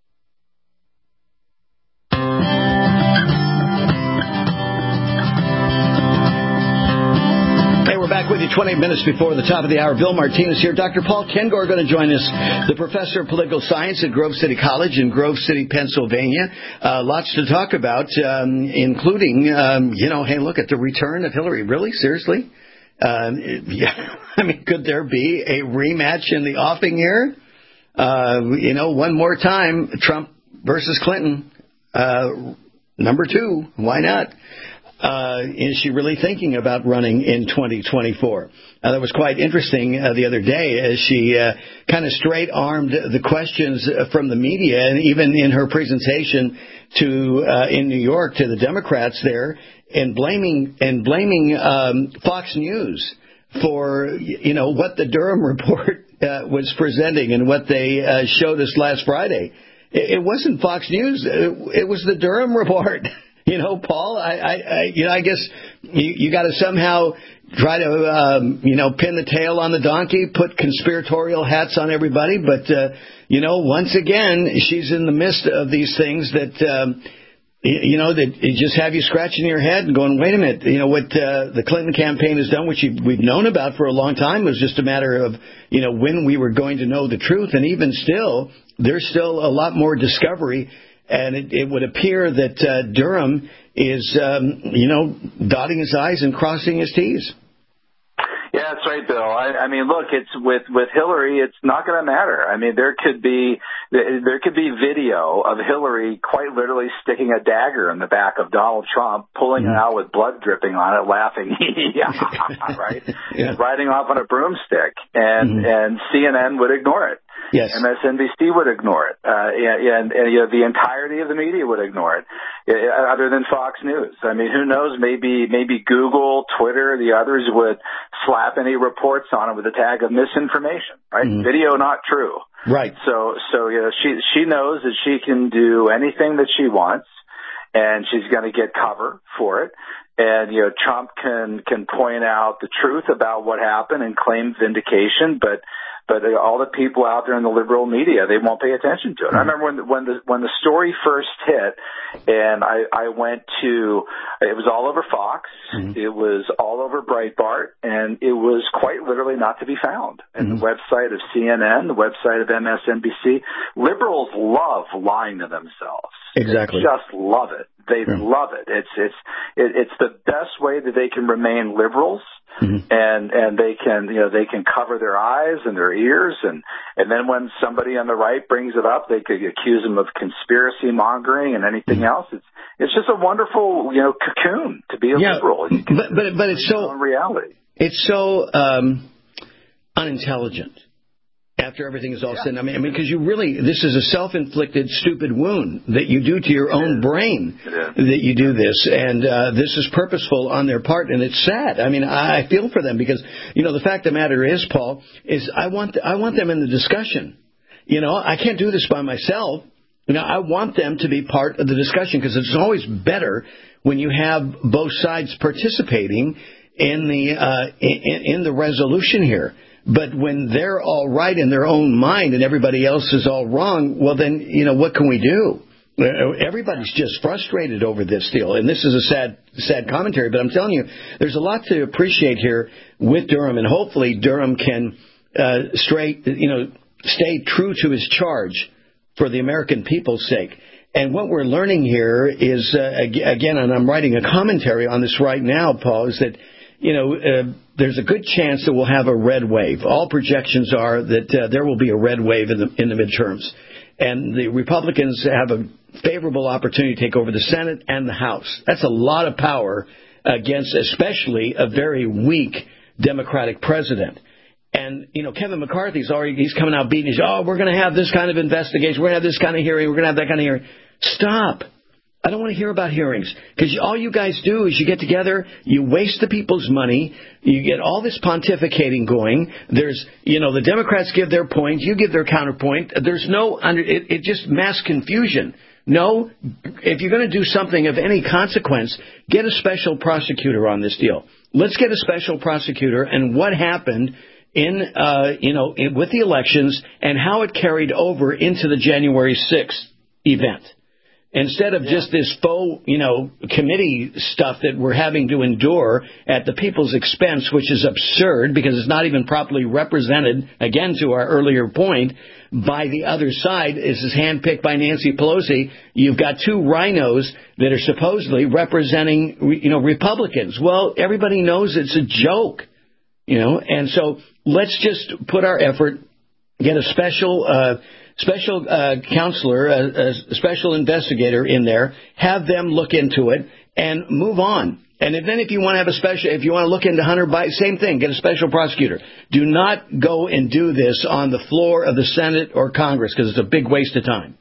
Speaker 15: Back with you twenty minutes before the top of the hour. Bill Martinez here. Doctor Paul Kengor going to join us, the professor of political science at Grove City College in Grove City, Pennsylvania. Uh, lots to talk about, um, including, um, you know, hey, look at the return of Hillary. Really? Seriously? Um, yeah. I mean, could there be a rematch in the offing here? Uh, you know, one more time, Trump versus Clinton. Uh, number two. Why not? Uh, is she really thinking about running in twenty twenty-four? Uh, that was quite interesting uh, the other day as she uh, kind of straight-armed the questions from the media, and even in her presentation to uh, in New York to the Democrats there, and blaming and blaming um, Fox News for, you know, what the Durham report uh, was presenting and what they uh, showed us last Friday. It, it wasn't Fox News; it, it was the Durham report. You know, Paul, I, I, I, you know, I guess you, you got to somehow try to, um, you know, pin the tail on the donkey, put conspiratorial hats on everybody. But, uh, you know, once again, she's in the midst of these things that, um, you know, that just have you scratching your head and going, wait a minute, you know, what uh, the Clinton campaign has done, which we've known about for a long time, was just a matter of, you know, when we were going to know the truth. And even still, there's still a lot more discovery. And it, it would appear that uh, Durham is, um, you know, dotting his I's and crossing his T's.
Speaker 23: Yeah, that's right, Bill. I, I mean, look, it's with with Hillary, it's not going to matter. I mean, there could be there could be video of Hillary quite literally sticking a dagger in the back of Donald Trump, pulling mm-hmm. it out with blood dripping on it, laughing, right, yeah. riding off on a broomstick, and mm-hmm. and C N N would ignore it.
Speaker 15: Yes.
Speaker 23: M S N B C would ignore it. Uh, and, and, and you know, the entirety of the media would ignore it, uh, other than Fox News. I mean, who knows? Maybe, maybe Google, Twitter, the others would slap any reports on it with a tag of misinformation, right? Mm-hmm. Video not true.
Speaker 15: Right.
Speaker 23: So, so, you know, she, she knows that she can do anything that she wants, and she's going to get cover for it. And, you know, Trump can, can point out the truth about what happened and claim vindication, but, but all the people out there in the liberal media, they won't pay attention to it. Mm-hmm. I remember when the, when the, when the story first hit, and I, I went to, it was all over Fox, mm-hmm. it was all over Breitbart, and it was quite literally not to be found. And mm-hmm. the website of C N N, the website of M S N B C, liberals love lying to themselves.
Speaker 15: Exactly.
Speaker 23: They just love it. They yeah. love it. It's, it's, it, it's the best way that they can remain liberals. Mm-hmm. And, and they can, you know, they can cover their eyes and their ears. And, and then when somebody on the right brings it up, they could accuse them of conspiracy mongering and anything mm-hmm. else. It's, it's just a wonderful, you know, cocoon to be a
Speaker 15: yeah,
Speaker 23: liberal.
Speaker 15: But, but, but it's so,
Speaker 23: reality.
Speaker 15: It's so, um, unintelligent. After everything is all yeah. said, I mean, I mean, because you really, this is a self-inflicted, stupid wound that you do to your it own is. brain. That you do this, and uh, this is purposeful on their part, and it's sad. I mean, I feel for them because, you know, the fact of the matter is, Paul, is I want I want them in the discussion. You know, I can't do this by myself. You know, I want them to be part of the discussion because it's always better when you have both sides participating in the uh, in, in the resolution here. But when they're all right in their own mind and everybody else is all wrong, well, then, you know, what can we do? Everybody's just frustrated over this deal. And this is a sad, sad commentary, but I'm telling you, there's a lot to appreciate here with Durham, and hopefully Durham can uh, straight, you know, stay true to his charge for the American people's sake. And what we're learning here is, uh, again, and I'm writing a commentary on this right now, Paul, is that, you know, uh, there's a good chance that we'll have a red wave. All projections are that uh, there will be a red wave in the in the midterms. And the Republicans have a favorable opportunity to take over the Senate and the House. That's a lot of power against especially a very weak Democratic president. And, you know, Kevin McCarthy's already, he's coming out beating his, oh, we're going to have this kind of investigation. We're going to have this kind of hearing. We're going to have that kind of hearing. Stop. I don't want to hear about hearings because all you guys do is you get together, you waste the people's money, you get all this pontificating going. There's, you know, the Democrats give their point, you give their counterpoint. There's no, under, it, it just mass confusion. No, if you're going to do something of any consequence, get a special prosecutor on this deal. Let's get a special prosecutor and what happened in, uh, you know, in, with the elections and how it carried over into the January sixth event. Instead of just this faux, you know, committee stuff that we're having to endure at the people's expense, which is absurd because it's not even properly represented, again, to our earlier point, by the other side. This is handpicked by Nancy Pelosi. You've got two rhinos that are supposedly representing, you know, Republicans. Well, everybody knows it's a joke, you know, and so let's just put our effort, get a special uh Special uh, counselor, a, a special investigator in there, have them look into it and move on. And if, then if you want to have a special, if you want to look into Hunter Biden, same thing, get a special prosecutor. Do not go and do this on the floor of the Senate or Congress because it's a big waste of time.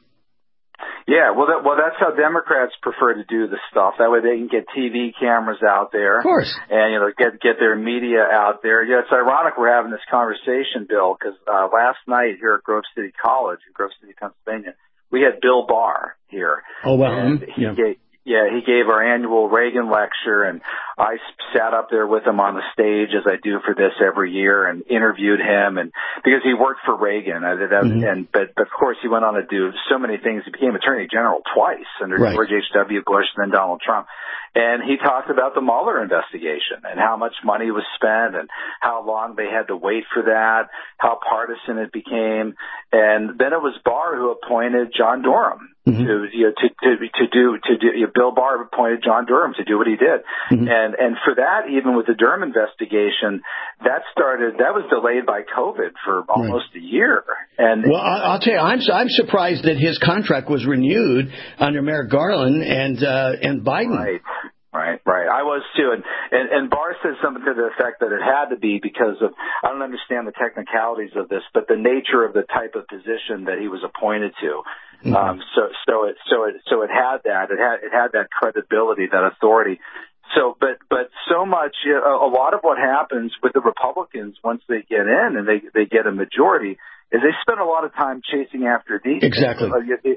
Speaker 23: Yeah, well, that, well, that's how Democrats prefer to do the stuff. That way they can get T V cameras out there.
Speaker 15: Of course.
Speaker 23: And, you know, get get their media out there. Yeah, it's ironic we're having this conversation, Bill, because uh, last night here at Grove City College in Grove City, Pennsylvania, we had Bill Barr here.
Speaker 15: Oh, well.
Speaker 23: And he
Speaker 15: yeah.
Speaker 23: gave, yeah, he gave our annual Reagan lecture, and I sat up there with him on the stage, as I do for this every year, and interviewed him, and because he worked for Reagan, I did that, mm-hmm. and but, but of course he went on to do so many things. He became Attorney General twice under
Speaker 15: right.
Speaker 23: George H W. Bush and then Donald Trump. And he talked about the Mueller investigation and how much money was spent and how long they had to wait for that, how partisan it became. And then it was Barr who appointed John Durham mm-hmm. to, you know, to, to, to do, to do, you know, Bill Barr appointed John Durham to do what he did. Mm-hmm. And, and for that, even with the Durham investigation, that started, that was delayed by COVID for almost right. a year. And
Speaker 15: well, I'll tell you, I'm, I'm surprised that his contract was renewed under Merrick Garland and, uh, and Biden.
Speaker 23: Right. Right, right. I was too. And, and, and Barr said something to the effect that it had to be because of, I don't understand the technicalities of this, but the nature of the type of position that he was appointed to. Mm-hmm. Um, so, so it, so it, so it had that, it had, it had that credibility, that authority. So, but, but so much, you know, a lot of what happens with the Republicans once they get in and they, they get a majority is they spend a lot of time chasing after these.
Speaker 15: Exactly.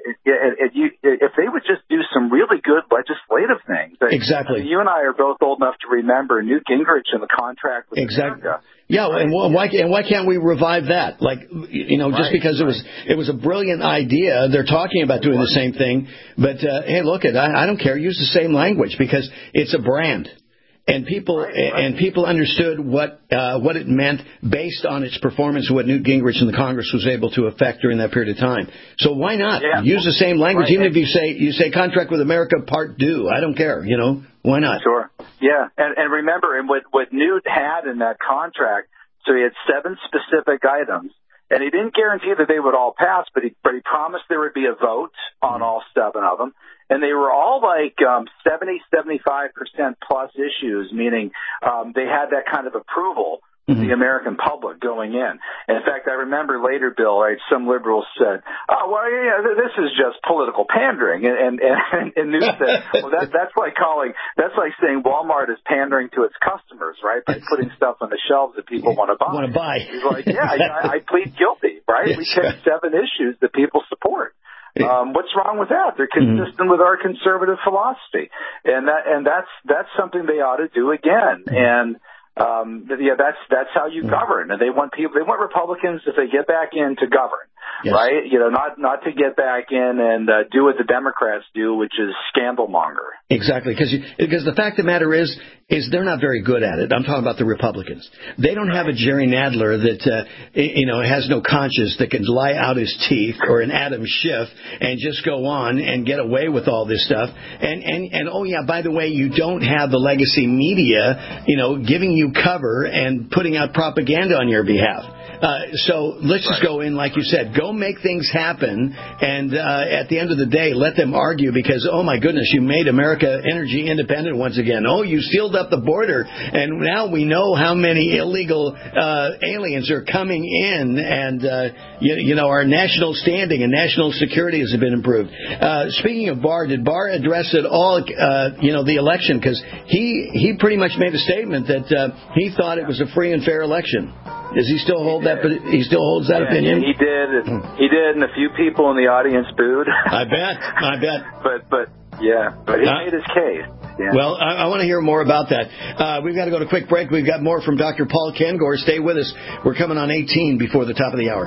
Speaker 23: If, you, if they would just do some really good legislative things.
Speaker 15: Exactly.
Speaker 23: I mean, you and I are both old enough to remember Newt Gingrich and the contract with
Speaker 15: exactly.
Speaker 23: America.
Speaker 15: Yeah, and why and why can't we revive that? Like, you know, just right, because it right. was it was a brilliant idea. They're talking about doing the same thing, but uh, hey, look at I, I don't care. Use the same language because it's a brand. And people right, right. and people understood what uh, what it meant based on its performance, what Newt Gingrich and the Congress was able to effect during that period of time. So why not yeah. use the same language? Right. Even if you say you say contract with America part due, I don't care. You know, why not?
Speaker 23: Sure. Yeah, and and remember, and what what Newt had in that contract, so he had seven specific items, and he didn't guarantee that they would all pass, but he but he promised there would be a vote on all seven of them. And they were all like um, seventy, seventy-five percent plus issues, meaning um, they had that kind of approval from mm-hmm. the American public going in. And in fact, I remember later, Bill, right, some liberals said, oh, well, yeah, this is just political pandering. And, and, and, and Newt said, well, that, that's like calling, that's like saying Walmart is pandering to its customers, right, by putting stuff on the shelves that people want to buy.
Speaker 15: Want to buy.
Speaker 23: He's like, yeah, I, I plead guilty, right? We picked seven issues that people support. Um, what's wrong with that? They're consistent mm-hmm. with our conservative philosophy, and that and that's that's something they ought to do again. And um, yeah, that's that's how you mm-hmm. govern. And they want people, they want Republicans if they get back in to govern, yes. right? You know, not not to get back in and uh, do what the Democrats do, which is scandal monger.
Speaker 15: Exactly, because because the fact of the matter is is they're not very good at it. I'm talking about the Republicans. They don't have a Jerry Nadler that uh, you know has no conscience that can lie out his teeth, or an Adam Schiff and just go on and get away with all this stuff. And and and oh yeah, by the way, you don't have the legacy media, you know, giving you cover and putting out propaganda on your behalf. Uh, so let's just go in, like you said, go make things happen, and uh, at the end of the day, let them argue because, oh my goodness, you made America energy independent once again. Oh, you sealed up the border, and now we know how many illegal uh, aliens are coming in, and uh, you, you know our national standing and national security has been improved. Uh, speaking of Barr, did Barr address at all, uh, you know, the election? Because he he pretty much made a statement that uh, he thought it was a free and fair election. Does he still hold that? He still holds that
Speaker 23: yeah,
Speaker 15: opinion.
Speaker 23: He did. He did, and a few people in the audience booed.
Speaker 15: I bet. I bet.
Speaker 23: But but yeah, but he uh, made his case. Yeah.
Speaker 15: Well, I, I want to hear more about that. Uh, we've got to go to a quick break. We've got more from Doctor Paul Kengor. Stay with us. We're coming on eighteen before the top of the hour.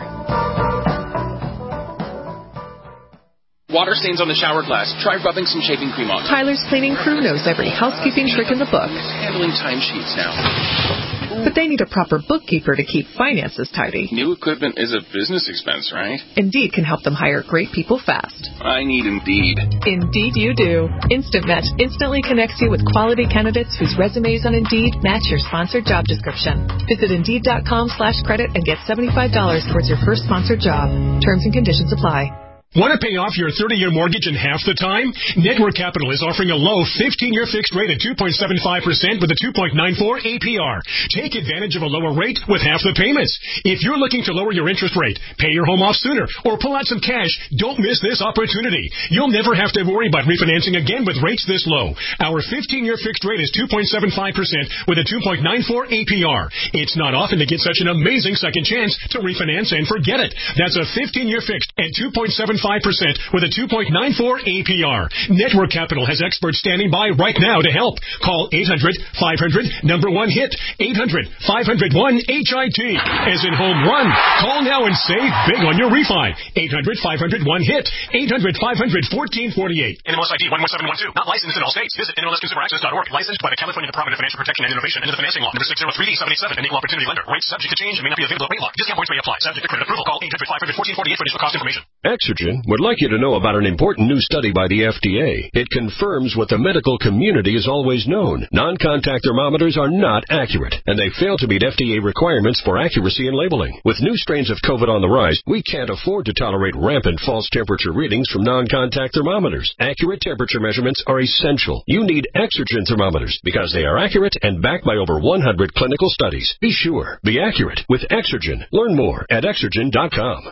Speaker 1: Water stains on the shower glass. Try rubbing some shaving cream on.
Speaker 5: Tyler's cleaning crew knows every housekeeping trick in the book.
Speaker 1: Handling timesheets now.
Speaker 5: But they need a proper bookkeeper to keep finances tidy.
Speaker 1: New equipment is a business expense, right?
Speaker 5: Indeed can help them hire great people fast.
Speaker 1: I need Indeed.
Speaker 5: Indeed you do. Instant Match instantly connects you with quality candidates whose resumes on Indeed match your sponsored job description. Visit Indeed.com slash credit and get seventy-five dollars towards your first sponsored job. Terms and conditions apply.
Speaker 6: Want to pay off your thirty-year mortgage in half the time? Network Capital is offering a low fifteen-year fixed rate at two point seven five percent with a two point nine four A P R. Take advantage of a lower rate with half the payments. If you're looking to lower your interest rate, pay your home off sooner, or pull out some cash, don't miss this opportunity. You'll never have to worry about refinancing again with rates this low. Our fifteen-year fixed rate is two point seven five percent with a two point nine four A P R. It's not often to get such an amazing second chance to refinance and forget it. That's a fifteen-year fixed at two point seven five percent with a two point nine four A P R. Network Capital has experts standing by right now to help. Call eight hundred five hundred number one hit. eight hundred five hundred one H I T. As in home run. Call now and save big on your refi. eight hundred five hundred one hit. eight hundred five hundred fourteen forty-eight. N M L S I D one one seven one two. Not licensed in all states. Visit N M L S consumer access dot org. Licensed by the California Department of Financial Protection and Innovation under the Financing Law. Number six oh three D seventy-seven. An equal opportunity lender. Rates subject to change and may not be available at rate lock. Discount points may apply. Subject to credit approval. Call eight hundred five hundred fourteen forty-eight for additional cost information.
Speaker 7: Exergen would like you to know about an important new study by the F D A. It confirms what the medical community has always known. Non-contact thermometers are not accurate, and they fail to meet F D A requirements for accuracy in labeling. With new strains of COVID on the rise, we can't afford to tolerate rampant false temperature readings from non-contact thermometers. Accurate temperature measurements are essential. You need Exergen thermometers because they are accurate and backed by over one hundred clinical studies. Be sure. Be accurate with Exergen. Learn more at Exergen dot com.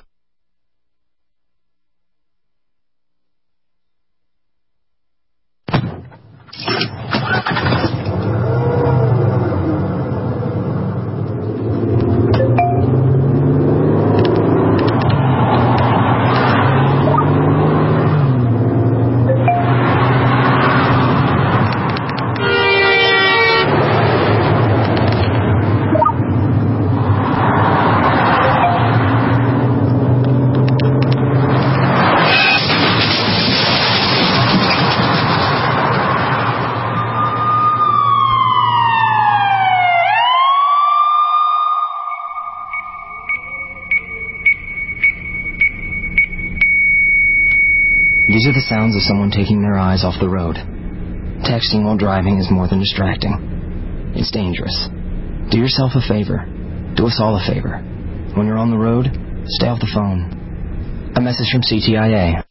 Speaker 8: These are the sounds of someone taking their eyes off the road. Texting while driving is more than distracting. It's dangerous. Do yourself a favor. Do us all a favor. When you're on the road, stay off the phone. A message from C T I A.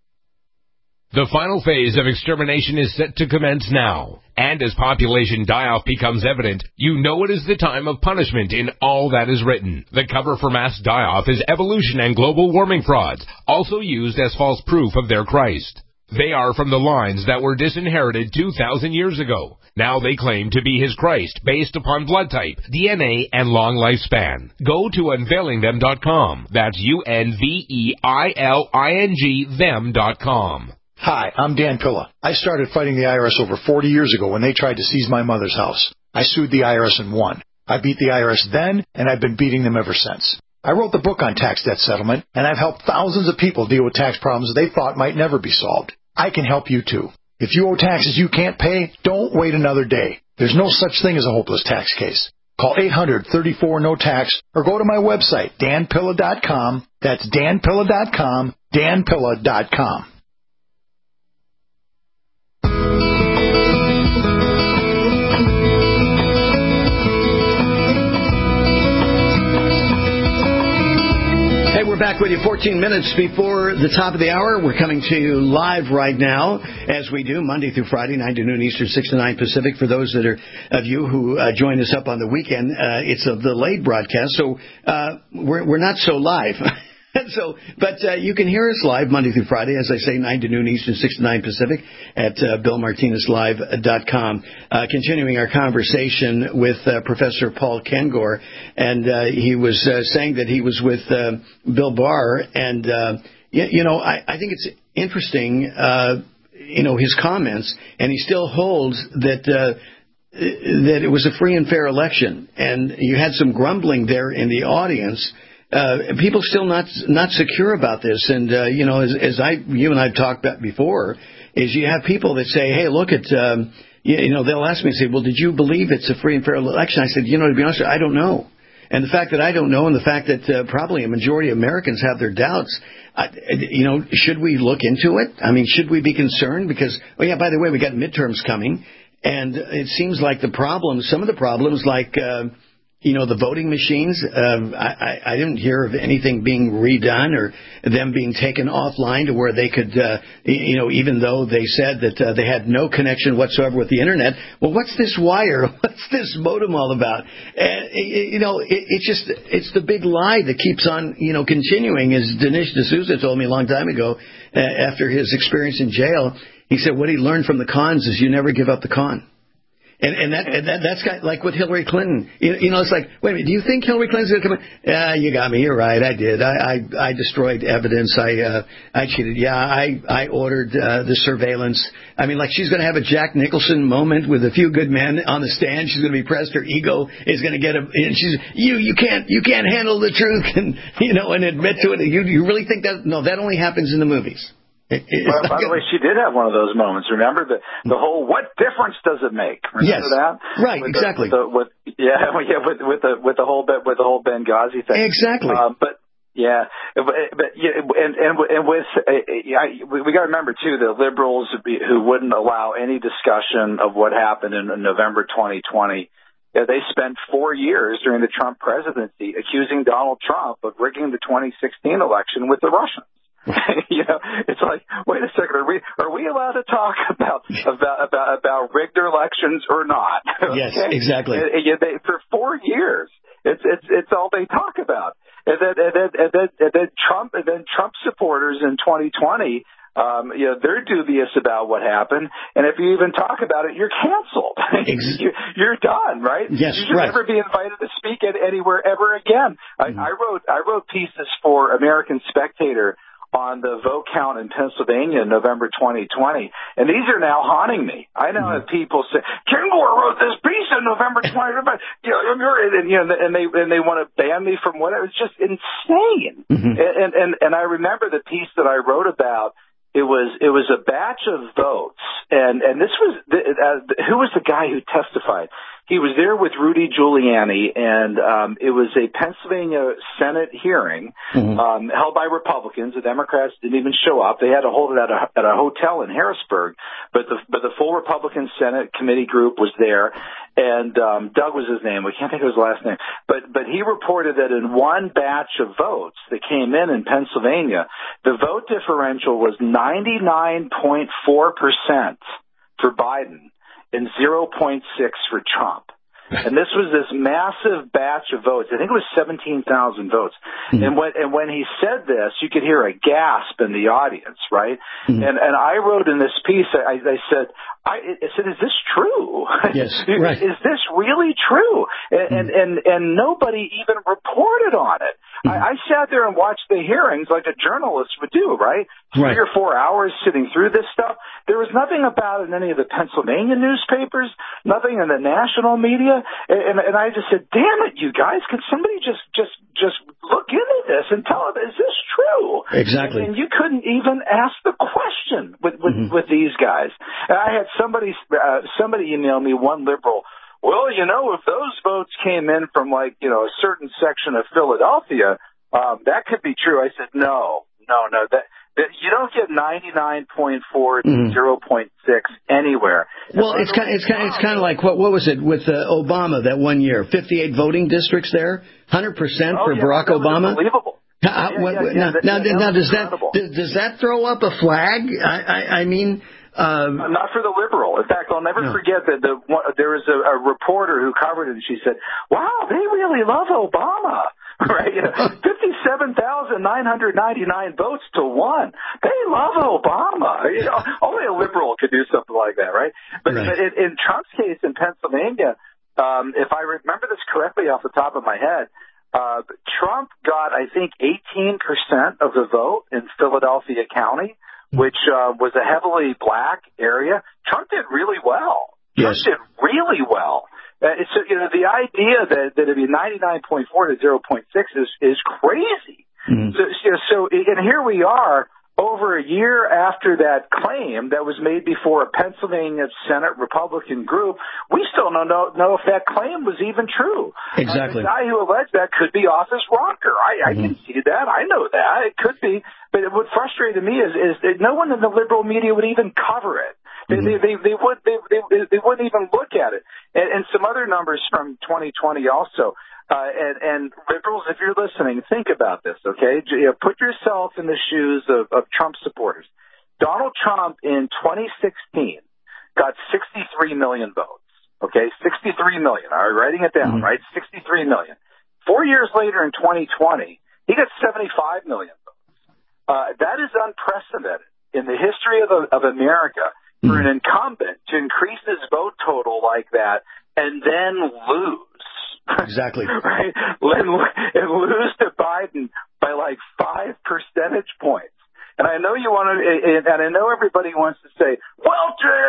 Speaker 9: The final phase of extermination is set to commence now. And as population die-off becomes evident, you know it is the time of punishment in all that is written. The cover for mass die-off is evolution and global warming frauds, also used as false proof of their Christ. They are from the lines that were disinherited two thousand years ago. Now they claim to be his Christ based upon blood type, D N A, and long lifespan. Go to unveiling them dot com. That's U N V E I L I N G them dot com.
Speaker 24: Hi, I'm Dan Pilla. I started fighting the I R S over forty years ago when they tried to seize my mother's house. I sued the I R S and won. I beat the I R S then, and I've been beating them ever since. I wrote the book on tax debt settlement, and I've helped thousands of people deal with tax problems they thought might never be solved. I can help you too. If you owe taxes you can't pay, don't wait another day. There's no such thing as a hopeless tax case. Call eight hundred, thirty-four, no tax or go to my website, dan pilla dot com. That's dan pilla dot com, dan pilla dot com.
Speaker 15: Hey, we're back with you fourteen minutes before the top of the hour. We're coming to you live right now, as we do Monday through Friday, nine to noon Eastern, six to nine Pacific. For those that are of you who uh, join us up on the weekend, uh, it's a delayed broadcast, so uh, we're, we're not so live. So, but uh, you can hear us live Monday through Friday, as I say, nine to noon Eastern, six to nine Pacific, at uh, bill martinez live dot com. Uh, continuing our conversation with uh, Professor Paul Kengor, and uh, he was uh, saying that he was with uh, Bill Barr, and uh, you, you know, I, I think it's interesting, uh, you know, his comments, and he still holds that. Uh, that it was a free and fair election, and you had some grumbling there in the audience. Uh, people still not not secure about this, and uh, you know, as, as I, you and I've talked about before, is you have people that say, "Hey, look at," um, you, you know, they'll ask me, say, "Well, did you believe it's a free and fair election?" I said, "You know, to be honest, I don't know." And the fact that I don't know, and the fact that uh, probably a majority of Americans have their doubts, I, you know, should we look into it? I mean, should we be concerned? Because, oh yeah, by the way, we got midterms coming, and it seems like the problems, some of the problems, like. Uh, You know, the voting machines, uh, I, I didn't hear of anything being redone or them being taken offline to where they could, uh, you know, even though they said that uh, they had no connection whatsoever with the Internet. Well, what's this wire? What's this modem all about? And, you know, it, it's just, it's the big lie that keeps on, you know, continuing. As Dinesh D'Souza told me a long time ago, uh, after his experience in jail, he said what he learned from the cons is you never give up the con. And, and that, and that, that's got, like with Hillary Clinton. You, you know, it's like, wait a minute, do you think Hillary Clinton's going to come in? Yeah, you got me. You're right. I did. I, I, I destroyed evidence. I, uh, I cheated. Yeah, I, I ordered, uh, the surveillance. I mean, like she's going to have a Jack Nicholson moment with a few good men on the stand. She's going to be pressed. Her ego is going to get a, and she's, you, you can't, you can't handle the truth and, you know, and admit to it. You, you really think that? No, that only happens in the movies.
Speaker 23: Well, by the way, she did have one of those moments. Remember the the whole "what difference does it make"? Remember
Speaker 15: yes.
Speaker 23: that?
Speaker 15: Right,
Speaker 23: with
Speaker 15: exactly.
Speaker 23: The, with the, with, yeah, yeah, with with the with the whole with the whole Benghazi thing.
Speaker 15: Exactly.
Speaker 23: Uh, but Yeah, but, but yeah, and and and with uh, yeah, we, we got to remember too the liberals who wouldn't allow any discussion of what happened in November twenty twenty. Yeah, they spent four years during the Trump presidency accusing Donald Trump of rigging the twenty sixteen election with the Russians. You know, it's like, wait a second, are we are we allowed to talk about about about, about rigged elections or not? Okay?
Speaker 15: Yes, exactly.
Speaker 23: And, and, they, for four years, it's it's it's all they talk about. And then and then and then, and then Trump and then Trump supporters in twenty twenty. Um, you know, they're dubious about what happened, and if you even talk about it, you're canceled. you're, you're done, right?
Speaker 15: Yes,
Speaker 23: you should
Speaker 15: right.
Speaker 23: never be invited to speak at anywhere ever again.
Speaker 15: Mm-hmm.
Speaker 23: I, I wrote I wrote pieces for American Spectator on the vote count in Pennsylvania in November twenty twenty, and these are now haunting me. I now have people say, Ken Moore wrote this piece in November twenty twenty, you know, and, you know, and they and they want to ban me from whatever. It's just insane. Mm-hmm. And, and and I remember the piece that I wrote about. It was it was a batch of votes, and and this was the, uh, who was the guy who testified? He was there with Rudy Giuliani, and um, it was a Pennsylvania Senate hearing mm-hmm. um, held by Republicans. The Democrats didn't even show up. They had to hold it at a, at a hotel in Harrisburg, but the but the full Republican Senate committee group was there, and um, Doug was his name. We can't think of his last name, but but he reported that in one batch of votes that came in in Pennsylvania, the vote differential was ninety-nine point four percent for Biden and zero point six for Trump. And this was this massive batch of votes. I think it was seventeen thousand votes. Mm-hmm. And when and when he said this, you could hear a gasp in the audience, right? Mm-hmm. And and I wrote in this piece, I, I said, I, I said, is this true?
Speaker 15: Yes, right.
Speaker 23: Is this really true? And, mm-hmm. and and and nobody even reported on it. Mm-hmm. I, I sat there and watched the hearings like a journalist would do, right? Three
Speaker 15: right.
Speaker 23: or four hours sitting through this stuff. There was nothing about it in any of the Pennsylvania newspapers, nothing in the national media. And, and I just said, damn it, you guys, could somebody just, just, just look into this and tell them, is this true?
Speaker 15: Exactly.
Speaker 23: And, and you couldn't even ask the question with, with, mm-hmm. with these guys. And I had somebody, uh, somebody email me, one liberal, well, you know, if those votes came in from like, you know, a certain section of Philadelphia, um, that could be true. I said, no, no, no, that, that you don't get ninety-nine point four to mm-hmm. zero point six anywhere.
Speaker 15: Well, it's kind of, it's kind of, it's kind of like what what was it with uh, Obama that one year? fifty-eight voting districts there, one hundred percent for
Speaker 23: oh, yeah,
Speaker 15: Barack Obama.
Speaker 23: Unbelievable.
Speaker 15: Now,
Speaker 23: yeah, yeah, yeah,
Speaker 15: now,
Speaker 23: that,
Speaker 15: now,
Speaker 23: that,
Speaker 15: now
Speaker 23: that
Speaker 15: does that does that throw up a flag? I, I, I mean. Um,
Speaker 23: uh, not for the liberal. In fact, I'll never
Speaker 15: no.
Speaker 23: forget that the one, there was a, a reporter who covered it, and she said, "Wow, they really love Obama." Right? You know, fifty-seven thousand nine hundred ninety-nine votes to one. They love Obama. You know, only a liberal could do something like that, right? But, right. but in, in Trump's case in Pennsylvania, um, if I remember this correctly off the top of my head, uh, Trump got, I think, eighteen percent of the vote in Philadelphia County, which uh, was a heavily black area. Trump did really well. Trump
Speaker 15: yes.
Speaker 23: did really well. Uh, so, you know, the idea that, that it'd be ninety-nine point four to zero point six is, is crazy. Mm-hmm. So, you know, so, and here we are over a year after that claim that was made before a Pennsylvania Senate Republican group. We still don't know, know if that claim was even true.
Speaker 15: Exactly.
Speaker 23: Uh, the guy who alleged that could be office rocker. I, I mm-hmm. can see that. I know that. It could be. But what frustrated me is, is that no one in the liberal media would even cover it. They, mm-hmm. they, they, they would, they, they, they wouldn't even look at it. And, and some other numbers from twenty twenty also. Uh, and, and liberals, if you're listening, think about this, okay? You know, put yourself in the shoes of, of Trump supporters. Donald Trump in twenty sixteen got sixty-three million votes, okay? sixty-three million. All right, writing it down, mm-hmm. right? sixty-three million. Four years later in twenty twenty, he got seventy-five million votes. Uh, that is unprecedented in the history of, of America for an incumbent to increase his vote total like that and then lose.
Speaker 15: Exactly.
Speaker 23: Right? And, and lose to Biden by like five percentage points. And I know you want to, and I know everybody wants to say, well,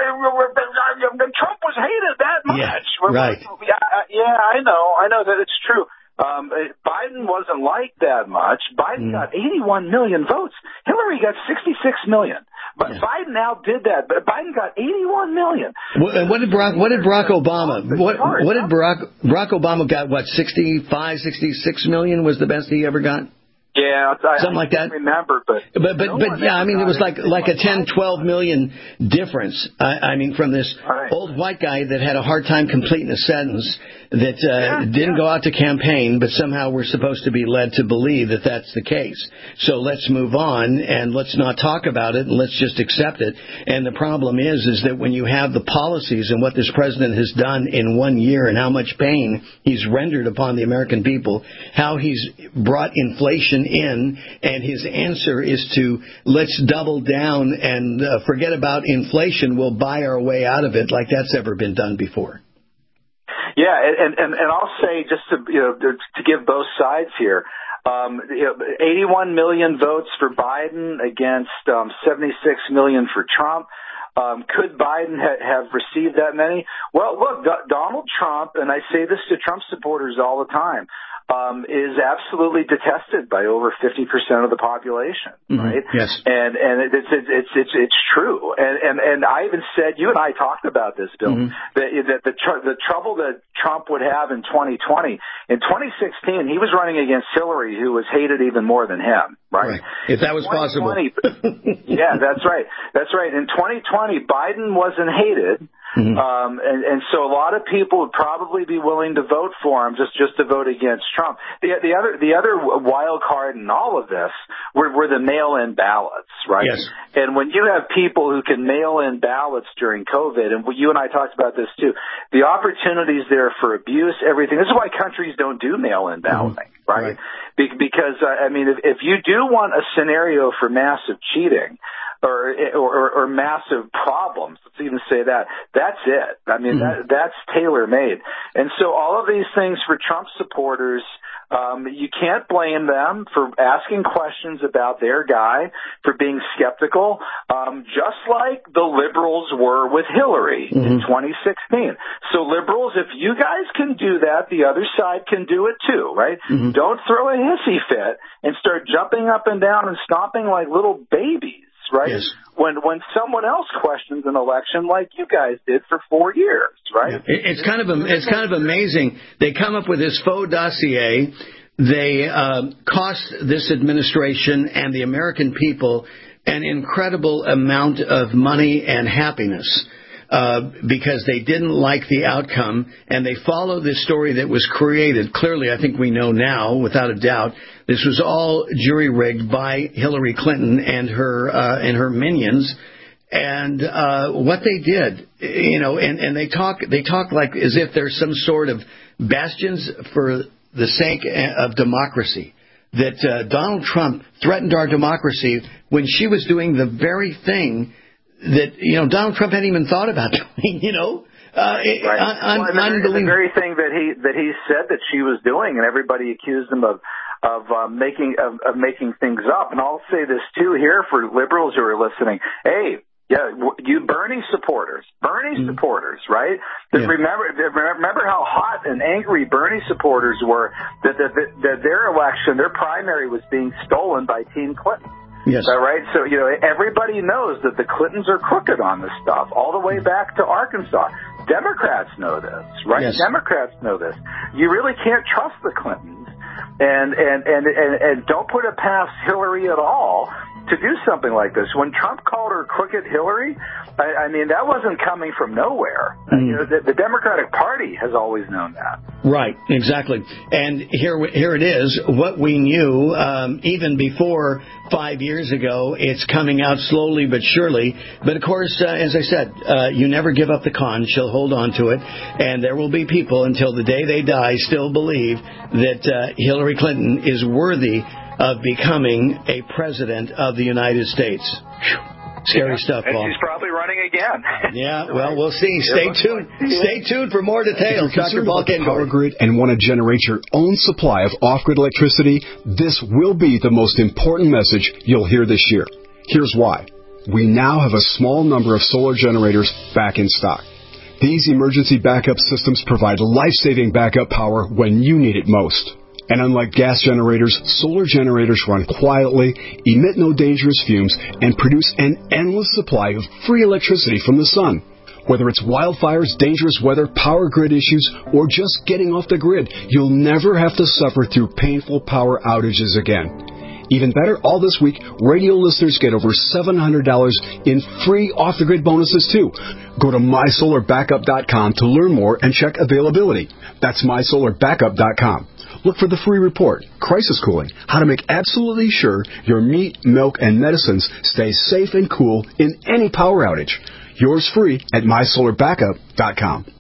Speaker 23: Trump was hated that much.
Speaker 15: Yeah, right.
Speaker 23: Yeah, yeah, I know. I know that it's true. Um, Biden wasn't like that much. Biden mm. got eighty-one million votes. Hillary got sixty-six million. But yeah. Biden outdid that. But Biden got eighty-one million.
Speaker 15: What, and what did Barack? What did Barack Obama? What, what did Barack? Barack Obama got? What sixty-five, sixty-six million was the best he ever got?
Speaker 23: Yeah, I,
Speaker 15: something like that.
Speaker 23: I remember, but
Speaker 15: but but,
Speaker 23: no
Speaker 15: but yeah, I mean, it was like like a ten, twelve million difference. I, I mean, from this right. old white guy that had a hard time completing a sentence that uh, yeah, didn't yeah. go out to campaign, but somehow we're supposed to be led to believe that that's the case. So let's move on and let's not talk about it and let's just accept it. And the problem is, is that when you have the policies and what this president has done in one year and how much pain he's rendered upon the American people, how he's brought inflation in, and his answer is to let's double down and uh, forget about inflation. We'll buy our way out of it, like that's ever been done before.
Speaker 23: Yeah, and and, and I'll say just to you know to give both sides here. Um, you know, eighty-one million votes for Biden against um, seventy-six million for Trump. Um, could Biden ha- have received that many? Well, look, D- Donald Trump, and I say this to Trump supporters all the time, um, is absolutely detested by over fifty percent of the population,
Speaker 15: mm-hmm.
Speaker 23: right?
Speaker 15: Yes.
Speaker 23: And, and it's, it's, it's, it's, it's true. And, and, and I even said, you and I talked about this, Bill, mm-hmm. that, that the, tr- the trouble that Trump would have in twenty twenty, in twenty sixteen, he was running against Hillary, who was hated even more than him, right?
Speaker 15: right. If that was possible.
Speaker 23: Yeah, that's right. That's right. In twenty twenty, Biden wasn't hated. Mm-hmm. Um, and, and so a lot of people would probably be willing to vote for him just, just to vote against Trump. The, the other, the other wild card in all of this were, were the mail-in ballots, right?
Speaker 15: Yes.
Speaker 23: And when you have people who can mail in ballots during COVID, and you and I talked about this too, the opportunities there for abuse, everything. This is why countries don't do mail-in balloting, mm-hmm. right? right? Be- because, uh, I mean, if, if you do want a scenario for massive cheating, Or, or or massive problems. Let's even say that. That's it. I mean, mm-hmm. that that's tailor-made. And so all of these things for Trump supporters, um, you can't blame them for asking questions about their guy, for being skeptical, um, just like the liberals were with Hillary mm-hmm. in twenty sixteen. So liberals, if you guys can do that, the other side can do it too, right? Mm-hmm. Don't throw a hissy fit and start jumping up and down and stomping like little babies. Right?
Speaker 15: Yes.
Speaker 23: When when someone else questions an election like you guys did for four years, right?
Speaker 15: Yeah. It's kind of it's kind of amazing. They come up with this faux dossier. They uh, cost this administration and the American people an incredible amount of money and happiness. Uh, because they didn't like the outcome, and they follow this story that was created. Clearly, I think we know now, without a doubt, this was all jury-rigged by Hillary Clinton and her uh, and her minions. And uh, what they did, you know, and, and they talk they talk like as if they're some sort of bastions for the sake of democracy. That uh, Donald Trump threatened our democracy when she was doing the very thing that, you know, Donald Trump hadn't even thought about doing, you know. Uh,
Speaker 23: right.
Speaker 15: un-
Speaker 23: well, the, the very thing that he that he said that she was doing, and everybody accused him of of uh, making of, of making things up. And I'll say this too here for liberals who are listening. Hey, yeah, you Bernie supporters, Bernie mm-hmm. supporters, right? Yeah. Remember, remember how hot and angry Bernie supporters were that, that, that their election, their primary, was being stolen by Team Clinton.
Speaker 15: Yes.
Speaker 23: All right. So, you know, everybody knows that the Clintons are crooked on this stuff, all the way back to Arkansas. Democrats know this, right?
Speaker 15: Yes.
Speaker 23: Democrats know this. You really can't trust the Clintons, and and and and, and don't put it past Hillary at all to do something like this. When Trump called her crooked Hillary, I, I mean, that wasn't coming from nowhere. Mm. You know, the, the Democratic Party has always known that.
Speaker 15: Right, exactly. And here, here it is, what we knew um, even before five years ago. It's coming out slowly but surely. But, of course, uh, as I said, uh, you never give up the con. She'll hold on to it. And there will be people until the day they die still believe that uh, Hillary Clinton is worthy of becoming a president of the United States. Whew. Scary
Speaker 23: yeah.
Speaker 15: stuff, Paul.
Speaker 23: And she's probably running again.
Speaker 15: Yeah, well, we'll see. Stay tuned. Stay tuned for more details. Doctor Paul Kengor.
Speaker 2: Power grid and want to generate your own supply of off-grid electricity? This will be the most important message you'll hear this year. Here's why. We now have a small number of solar generators back in stock. These emergency backup systems provide life-saving backup power when you need it most. And unlike gas generators, solar generators run quietly, emit no dangerous fumes, and produce an endless supply of free electricity from the sun. Whether it's wildfires, dangerous weather, power grid issues, or just getting off the grid, you'll never have to suffer through painful power outages again. Even better, all this week, radio listeners get over seven hundred dollars in free off-the-grid bonuses, too. Go to my solar backup dot com to learn more and check availability. That's my solar backup dot com. Look for the free report, Crisis Cooling, how to make absolutely sure your meat, milk, and medicines stay safe and cool in any power outage. Yours free at my solar backup dot com.